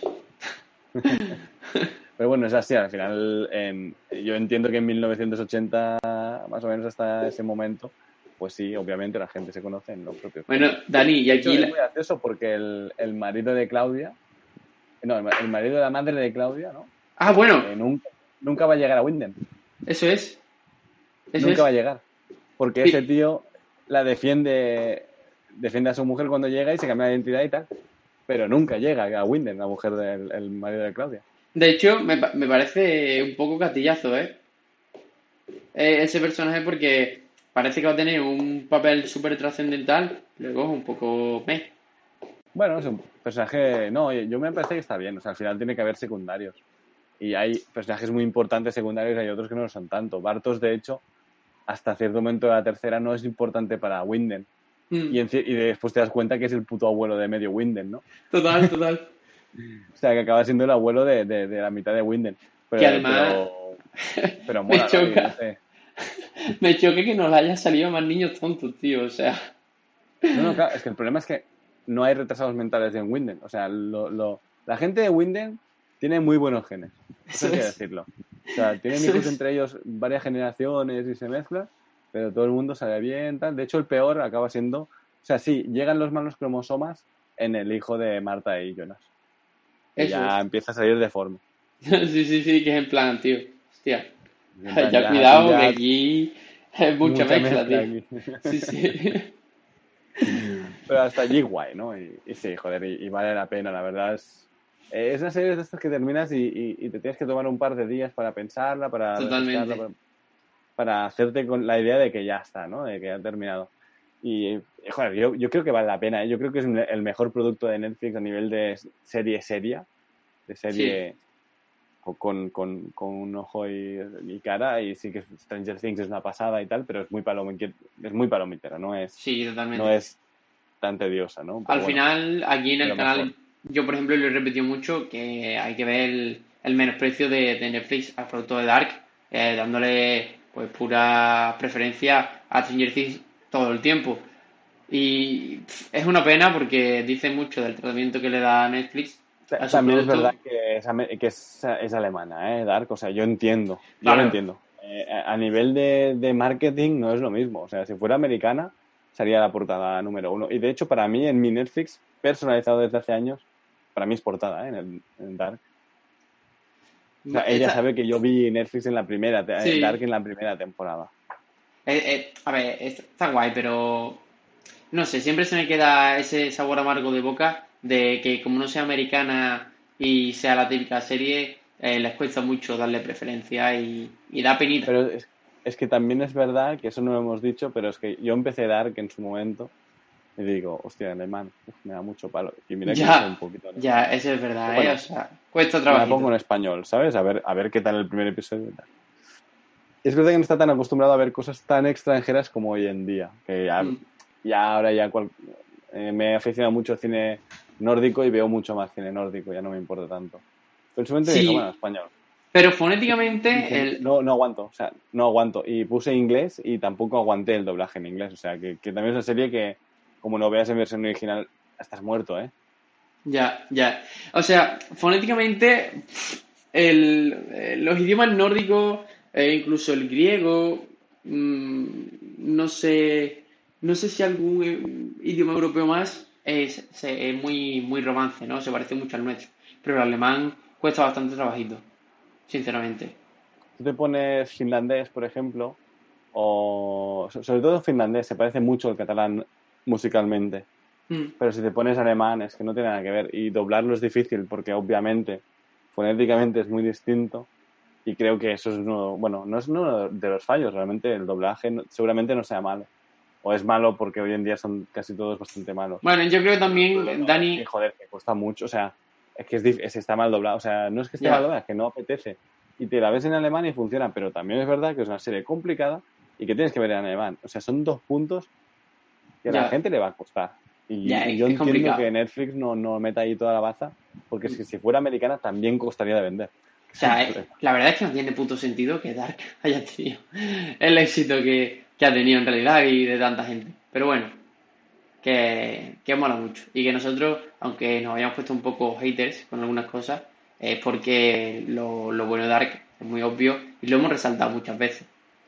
Speaker 5: Pero bueno, es así, al final yo entiendo que en 1980, más o menos hasta ese momento, pues sí, obviamente la gente se conoce en los propios
Speaker 4: Bueno,
Speaker 5: pueblos.
Speaker 4: Dani, y
Speaker 5: De hecho,
Speaker 4: aquí
Speaker 5: es muy gracioso porque el marido de Claudia, no, el marido de la madre de Claudia, ¿no?
Speaker 4: Ah, bueno,
Speaker 5: Nunca va a llegar a Winden,
Speaker 4: eso es, eso
Speaker 5: nunca va a
Speaker 4: es.
Speaker 5: llegar, porque ese
Speaker 4: Pi-
Speaker 5: tío la defiende a su mujer cuando llega y se cambia de identidad y tal, pero nunca llega a Winden, la mujer del el marido de Claudia.
Speaker 4: De hecho, me parece un poco gatillazo, ¿eh? Ese personaje porque parece que va a tener un papel súper trascendental, luego es un poco meh.
Speaker 5: Bueno, es un personaje. No, yo me parece que está bien. O sea, al final tiene que haber secundarios. Y hay personajes muy importantes secundarios y hay otros que no lo son tanto. Bartos, de hecho, hasta cierto momento de la tercera no es importante para Winden.
Speaker 4: Mm,
Speaker 5: Y después te das cuenta que es el puto abuelo de medio Winden, ¿no?
Speaker 4: total, total.
Speaker 5: O sea, que acaba siendo el abuelo de la mitad de Winden.
Speaker 4: Que
Speaker 5: Pero,
Speaker 4: además
Speaker 5: pero, pero
Speaker 4: me
Speaker 5: mola, ¿no? Y no
Speaker 4: choca,
Speaker 5: sé.
Speaker 4: me choca que nos haya salido más niños tontos, tío, o sea.
Speaker 5: No, no, claro, es que el problema es que no hay retrasados mentales en Winden. O sea, la gente de Winden tiene muy buenos genes. Eso
Speaker 4: Eso
Speaker 5: hay que
Speaker 4: es,
Speaker 5: decirlo. O sea, tienen
Speaker 4: eso
Speaker 5: hijos
Speaker 4: es.
Speaker 5: entre ellos varias generaciones y se mezclan, pero todo el mundo sale bien, tal. De hecho, el peor acaba siendo... O sea, sí, llegan los malos cromosomas en el hijo de Marta y Jonas. Que
Speaker 4: Eso
Speaker 5: ya
Speaker 4: es.
Speaker 5: empieza a salir deforme.
Speaker 4: Sí, sí, sí, que es en plan, tío. Hostia.
Speaker 5: En plan,
Speaker 4: Ya
Speaker 5: ya aquí
Speaker 4: cuidado, que
Speaker 5: ya
Speaker 4: aquí es mucha
Speaker 5: mucha
Speaker 4: mezcla,
Speaker 5: mezcla
Speaker 4: tío.
Speaker 5: aquí.
Speaker 4: Sí, sí.
Speaker 5: Pero hasta allí guay, ¿no? Y sí, joder, y vale la pena, la verdad es una serie de estas que terminas y te tienes que tomar un par de días para pensarla, para refrescarla,
Speaker 4: Totalmente.
Speaker 5: para hacerte con la idea de que ya está, ¿no? De que ya ha terminado. Joder, yo creo que vale la pena, ¿eh? Yo creo que es el mejor producto de Netflix a nivel de serie seria, de
Speaker 4: Sí.
Speaker 5: serie con un ojo y cara, y sí que Stranger Things es una pasada y tal, pero es muy palomitera,
Speaker 4: Sí, totalmente.
Speaker 5: no es tan tediosa, ¿no? Pero
Speaker 4: Al
Speaker 5: bueno,
Speaker 4: final, aquí en el
Speaker 5: pero
Speaker 4: canal,
Speaker 5: mejor.
Speaker 4: yo por ejemplo lo he repetido mucho, que hay que ver el menosprecio de Netflix al producto de Dark, dándole pues pura preferencia a Stranger Things todo el tiempo. Y es una pena porque dice mucho del tratamiento que le da Netflix a su
Speaker 5: También es verdad
Speaker 4: producto.
Speaker 5: que es alemana, Dark, o sea, yo lo
Speaker 4: Claro,
Speaker 5: entiendo. A nivel de marketing no es lo mismo, o sea, si fuera americana sería la portada número uno. Y de hecho, para mí, en mi Netflix, personalizado desde hace años, para mí es portada, en Dark. O sea, ella
Speaker 4: esta,
Speaker 5: sabe que yo vi Netflix Dark
Speaker 4: sí,
Speaker 5: en la primera temporada.
Speaker 4: a ver, está guay, pero no sé, siempre se me queda ese sabor amargo de boca de que como no sea americana y sea la típica serie, les cuesta mucho darle preferencia y da penita.
Speaker 5: Pero es que también es verdad que eso no lo hemos dicho, pero es que yo empecé Dark en su momento y digo, hostia, alemán, me da mucho palo. Y mira que yo sé un
Speaker 4: Ya,
Speaker 5: poquito
Speaker 4: ya,
Speaker 5: alemán.
Speaker 4: eso es
Speaker 5: Pero
Speaker 4: verdad, ¿eh? O
Speaker 5: bueno,
Speaker 4: sea, cuesta
Speaker 5: me la pongo
Speaker 4: trabajito.
Speaker 5: en español, ¿sabes? A ver qué tal el primer episodio y tal. Es verdad que no está tan acostumbrado a ver cosas tan extranjeras como hoy en día. Que
Speaker 4: Mm.
Speaker 5: ya ahora ya me he aficionado mucho al cine nórdico y veo mucho más cine nórdico, ya no me importa tanto. Pero en su momento dije, bueno,
Speaker 4: Sí,
Speaker 5: español.
Speaker 4: pero
Speaker 5: Y dije,
Speaker 4: fonéticamente,
Speaker 5: no aguanto, o sea, no aguanto. Y puse inglés y tampoco aguanté el doblaje en inglés. O sea, que también es una serie que, como no veas en versión original, estás muerto, ¿eh?
Speaker 4: ya, ya. O sea, fonéticamente, los idiomas nórdicos, incluso el griego, mm, no sé, no sé si algún idioma europeo más es muy, muy romance, ¿no? Se parece mucho al nuestro. Pero el alemán cuesta bastante trabajito, sinceramente.
Speaker 5: Tú te pones finlandés, por ejemplo, sobre todo finlandés, se parece mucho al catalán musicalmente.
Speaker 4: Mm,
Speaker 5: Pero si te pones alemán es que no tiene nada que ver. Y doblarlo es difícil porque obviamente fonéticamente es muy distinto. Y creo que eso es uno, bueno, no es uno de los fallos. Realmente el doblaje seguramente no sea malo. O es malo porque hoy en día son casi todos bastante malos.
Speaker 4: bueno, yo creo
Speaker 5: El
Speaker 4: también,
Speaker 5: problema es que,
Speaker 4: Dani,
Speaker 5: joder, que cuesta mucho. O sea, es que está mal doblado. O sea, no es que esté mal
Speaker 4: ya,
Speaker 5: doblado, es que no apetece. Y te la ves en alemán y funciona. Pero también es verdad que es una serie complicada y que tienes que ver en alemán. O sea, son dos puntos que a la
Speaker 4: ya,
Speaker 5: gente le va a costar.
Speaker 4: ya,
Speaker 5: Y yo
Speaker 4: es
Speaker 5: entiendo
Speaker 4: complicado.
Speaker 5: que Netflix no meta ahí toda la baza, porque
Speaker 4: Mm.
Speaker 5: si fuera americana también costaría de vender.
Speaker 4: O
Speaker 5: Es el
Speaker 4: sea,
Speaker 5: problema.
Speaker 4: la verdad es que no tiene puto sentido que Dark haya tenido el éxito que ha tenido en realidad y de tanta gente. Pero bueno, que mola mucho. Y que nosotros, aunque nos hayamos puesto un poco haters con algunas cosas, es porque lo bueno de Dark es muy obvio y lo hemos resaltado muchas veces.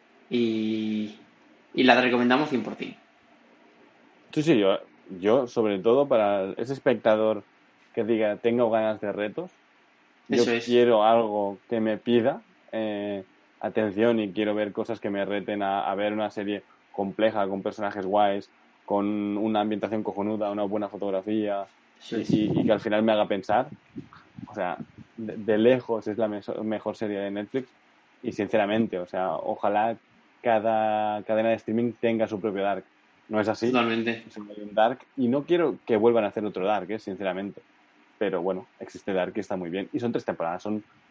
Speaker 4: Y, y la recomendamos 100%.
Speaker 5: Sí, sí, yo sobre todo para ese espectador que diga tengo ganas de retos, yo
Speaker 4: Eso es.
Speaker 5: quiero algo que me pida atención y quiero ver cosas que me reten a ver una serie compleja, con personajes guays, con una ambientación cojonuda, una buena fotografía
Speaker 4: Eso es.
Speaker 5: y que al final me haga pensar. O sea, de lejos es la mejor serie de Netflix y sinceramente, o sea, ojalá cada cadena de streaming tenga su propio Dark. No es así,
Speaker 4: Totalmente.
Speaker 5: solo hay un Dark y no quiero que vuelvan a hacer otro Dark, sinceramente. Pero bueno, existe Dark y está muy bien. Y son 3 temporadas,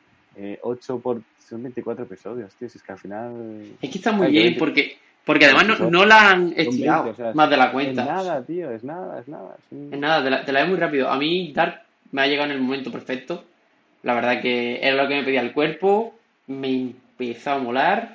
Speaker 5: son 24 episodios, tío. Si es que al final...
Speaker 4: Es que está muy
Speaker 5: Ay, que
Speaker 4: bien
Speaker 5: 20,
Speaker 4: porque
Speaker 5: pero
Speaker 4: además
Speaker 5: si
Speaker 4: no la han
Speaker 5: son 20, o
Speaker 4: estirado
Speaker 5: sea,
Speaker 4: más de la
Speaker 5: es
Speaker 4: cuenta. O sea,
Speaker 5: nada, tío, es nada, es nada.
Speaker 4: es nada, te la ves muy rápido. A mí Dark me ha llegado en el momento perfecto. La verdad que era lo que me pedía el cuerpo, me empezó a molar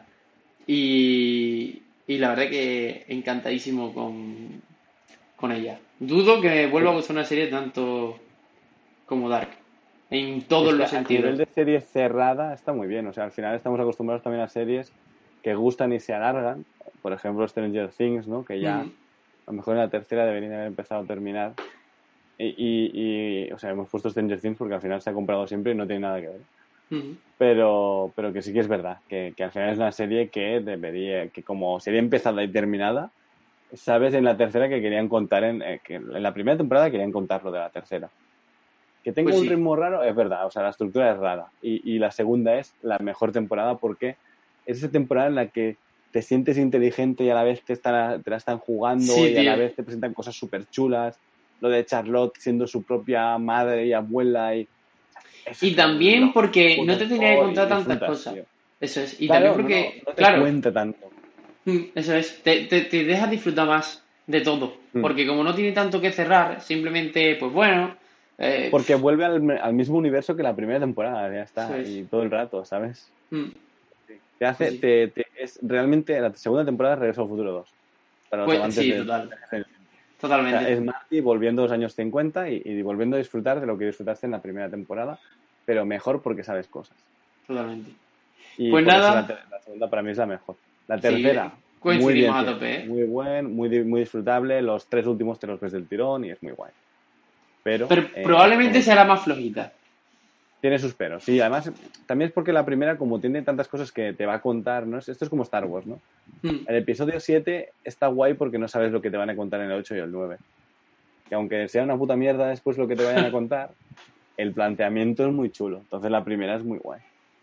Speaker 4: y la verdad que encantadísimo con ella. Dudo que vuelva a gustar una serie tanto como Dark, en todos
Speaker 5: Es que
Speaker 4: los
Speaker 5: a nivel
Speaker 4: sentidos.
Speaker 5: de serie cerrada está muy bien. O sea, al final estamos acostumbrados también a series que gustan y se alargan. Por ejemplo, Stranger Things, ¿no? Que ya
Speaker 4: Mm,
Speaker 5: a lo mejor en la tercera deberían haber empezado a terminar. O sea, hemos puesto Stranger Things porque al final se ha comprado siempre y no tiene nada que ver.
Speaker 4: mm.
Speaker 5: Pero que sí que es verdad, que al final es una serie que debería, que como serie empezada y terminada, sabes en la tercera que querían contar, que en la primera temporada querían contar lo de la tercera. Que tenga
Speaker 4: Pues
Speaker 5: un
Speaker 4: sí,
Speaker 5: ritmo raro, es verdad, o sea, la estructura es rara. Y la segunda es la mejor temporada porque es esa temporada en la que te sientes inteligente y a la vez te la están jugando
Speaker 4: sí,
Speaker 5: y a la
Speaker 4: tío.
Speaker 5: vez te presentan cosas súper chulas. Lo de Charlotte siendo su propia madre y abuela y
Speaker 4: Y también porque no te tenía que
Speaker 5: mejor
Speaker 4: contar
Speaker 5: y
Speaker 4: tantas
Speaker 5: disfrutas,
Speaker 4: cosas.
Speaker 5: tío.
Speaker 4: Eso es. Y
Speaker 5: Claro,
Speaker 4: también porque,
Speaker 5: no te
Speaker 4: claro,
Speaker 5: cuenta tanto.
Speaker 4: eso es, te dejas disfrutar más de todo.
Speaker 5: Mm.
Speaker 4: Porque como no tiene tanto que cerrar, simplemente, pues bueno,
Speaker 5: Porque vuelve al mismo universo que la primera temporada, ya
Speaker 4: eso
Speaker 5: está,
Speaker 4: es.
Speaker 5: y todo el rato, ¿sabes?
Speaker 4: Mm,
Speaker 5: Te
Speaker 4: Pues
Speaker 5: hace,
Speaker 4: sí.
Speaker 5: es realmente la segunda temporada de Regreso al Futuro 2 para los
Speaker 4: Pues
Speaker 5: amantes
Speaker 4: sí,
Speaker 5: de
Speaker 4: total.
Speaker 5: viajes en el tiempo. O sea,
Speaker 4: Totalmente.
Speaker 5: es Marty volviendo a los años 50 y volviendo a disfrutar de lo que disfrutaste en la primera temporada, pero mejor porque sabes cosas.
Speaker 4: Totalmente.
Speaker 5: Y
Speaker 4: Pues
Speaker 5: por eso
Speaker 4: nada,
Speaker 5: la segunda para mí es la mejor. La
Speaker 4: sí,
Speaker 5: tercera, muy
Speaker 4: coincidimos
Speaker 5: bien,
Speaker 4: a tope, ¿eh?
Speaker 5: muy buen, muy disfrutable. Los tres últimos te los ves del tirón y es muy guay. Pero,
Speaker 4: Pero probablemente
Speaker 5: como
Speaker 4: sea la más flojita.
Speaker 5: tiene sus peros. Sí, además, también es porque la primera, como tiene tantas cosas que te va a contar, ¿no? Esto es como Star Wars, ¿no?
Speaker 4: Mm,
Speaker 5: El episodio 7 está guay porque no sabes lo que te van a contar en el 8 y el 9. Que aunque sea una puta mierda después lo que te vayan a contar, el planteamiento es muy chulo. Entonces la primera es muy guay.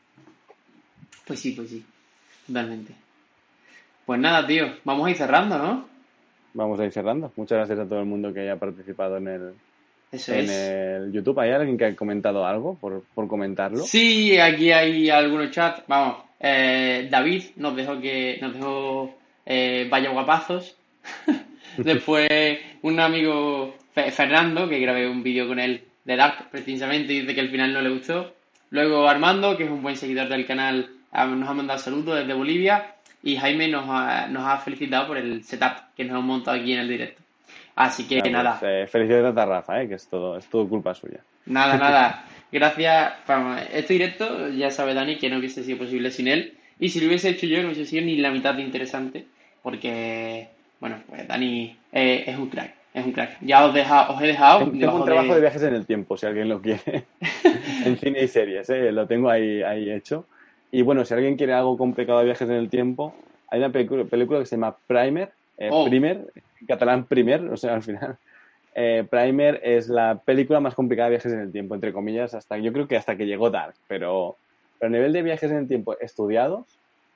Speaker 4: Pues sí, totalmente. Pues nada, tío, vamos a ir cerrando, ¿no?
Speaker 5: Vamos a ir cerrando. Muchas gracias a todo el mundo que haya participado
Speaker 4: Eso
Speaker 5: en
Speaker 4: es.
Speaker 5: el YouTube. ¿Hay alguien que ha comentado algo por comentarlo?
Speaker 4: Sí, aquí hay algunos chats. Vamos, David nos dejó vaya guapazos. Después un amigo Fernando, que grabé un vídeo con él de Dark precisamente, y dice que al final no le gustó. Luego Armando, que es un buen seguidor del canal, nos ha mandado saludos desde Bolivia. Y Jaime nos ha felicitado por el setup que nos hemos montado aquí en el directo. Así que
Speaker 5: Ah, pues
Speaker 4: nada,
Speaker 5: felicidades a Rafa, que es todo culpa suya.
Speaker 4: nada. Gracias. Vamos, este directo, ya sabe Dani, que no hubiese sido posible sin él. Y si lo hubiese hecho yo, no hubiese sido ni la mitad de interesante. Porque, bueno, pues Dani es un crack. Es un crack. Ya os he dejado
Speaker 5: Tengo un
Speaker 4: debajo
Speaker 5: trabajo de
Speaker 4: de.
Speaker 5: viajes en el tiempo, si alguien lo quiere, en cine y series, lo tengo ahí hecho. Y bueno, si alguien quiere algo complicado de viajes en el tiempo, hay una película que se llama Primer,
Speaker 4: Oh,
Speaker 5: Primer, en catalán Primer, o sea, al final. Primer es la película más complicada de viajes en el tiempo, entre comillas, yo creo que hasta que llegó Dark, pero a nivel de viajes en el tiempo estudiados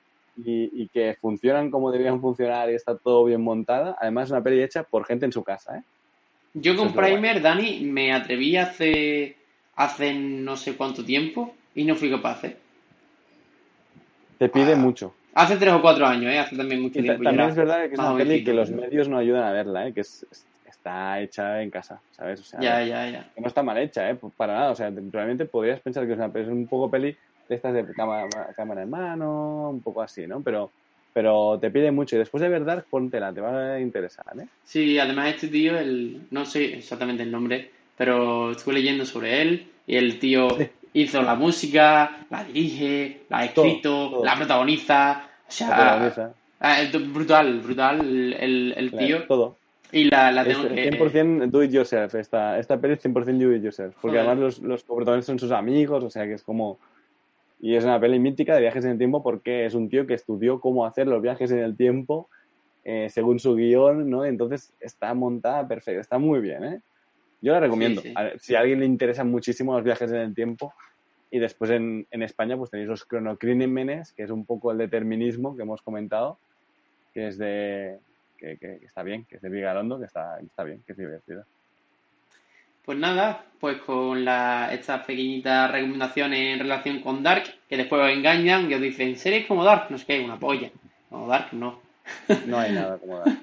Speaker 5: y que funcionan como deberían funcionar y está todo bien montada, además es una peli hecha por gente en su casa, ¿eh?
Speaker 4: yo
Speaker 5: Eso
Speaker 4: con
Speaker 5: es lo guay.
Speaker 4: Primer, Dani, me atreví hace no sé cuánto tiempo y no fui capaz, ¿eh?
Speaker 5: Te pide
Speaker 4: Ah,
Speaker 5: mucho.
Speaker 4: hace 3 o 4 años, ¿eh? Hace también mucho
Speaker 5: Y
Speaker 4: tiempo, yo
Speaker 5: también es
Speaker 4: era
Speaker 5: verdad que es
Speaker 4: más
Speaker 5: una peli que
Speaker 4: jovencito.
Speaker 5: los medios no ayudan a verla, que está hecha en casa, ¿sabes? O sea,
Speaker 4: Ya.
Speaker 5: que no está mal hecha, para nada. O sea, realmente podrías pensar que es un poco peli de estas de cámara en mano, un poco así, ¿no? Pero te pide mucho y después de verdad, póntela, te va a interesar, ¿eh?
Speaker 4: Sí, además este tío, no sé exactamente el nombre, pero estuve leyendo sobre él y el tío
Speaker 5: Sí,
Speaker 4: hizo la música, la dirige, la ha escrito, la
Speaker 5: todo.
Speaker 4: protagoniza, o
Speaker 5: La
Speaker 4: sea,
Speaker 5: protagoniza,
Speaker 4: brutal el tío
Speaker 5: todo.
Speaker 4: y la
Speaker 5: Es
Speaker 4: tengo
Speaker 5: 100% do it yourself, esta peli es 100% do it yourself, porque
Speaker 4: joder,
Speaker 5: además los coprotagonistas son sus amigos, o sea que es como. Y es una peli mítica de viajes en el tiempo porque es un tío que estudió cómo hacer los viajes en el tiempo según su guión, ¿no? Entonces está montada perfecta, está muy bien, ¿eh? Yo la recomiendo.
Speaker 4: sí.
Speaker 5: Si a alguien le interesan muchísimo los viajes en el tiempo, y después en España pues tenéis los cronocrímenes, que es un poco el determinismo que hemos comentado, que es que está bien, que es de Vigalondo, que está bien, que es divertido.
Speaker 4: Pues nada, pues con estas pequeñitas recomendaciones en relación con Dark, que después os engañan y os dicen, series como Dark, no sé qué, una polla. No, Dark no.
Speaker 5: No hay nada como dar.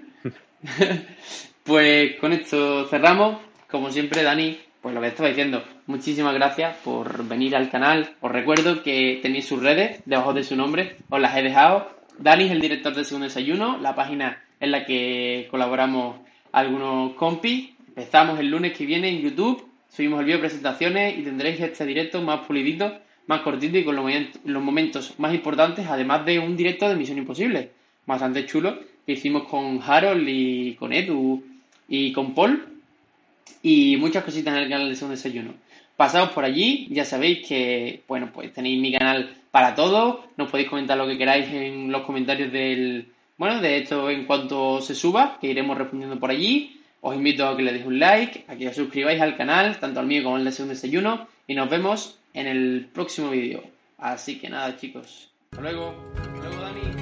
Speaker 4: Pues con esto cerramos. Como siempre, Dani, pues lo que estaba diciendo, muchísimas gracias por venir al canal. Os recuerdo que tenéis sus redes debajo de su nombre, os las he dejado. Dani es el director del Segundo Desayuno, la página en la que colaboramos algunos compis. Empezamos el lunes que viene en YouTube, subimos el vídeo de presentaciones y tendréis este directo más pulidito, más cortito y con los momentos más importantes, además de un directo de Misión Imposible, bastante chulo, que hicimos con Harold y con Edu y con Paul y muchas cositas en el canal de Segundo Desayuno. Pasaos por allí, ya sabéis que, bueno, pues tenéis mi canal para todo, nos podéis comentar lo que queráis en los comentarios de esto en cuanto se suba, que iremos respondiendo por allí. Os invito a que le deis un like, a que os suscribáis al canal, tanto al mío como al de Segundo Desayuno, y nos vemos en el próximo vídeo. Así que nada, chicos. Hasta luego, Dani.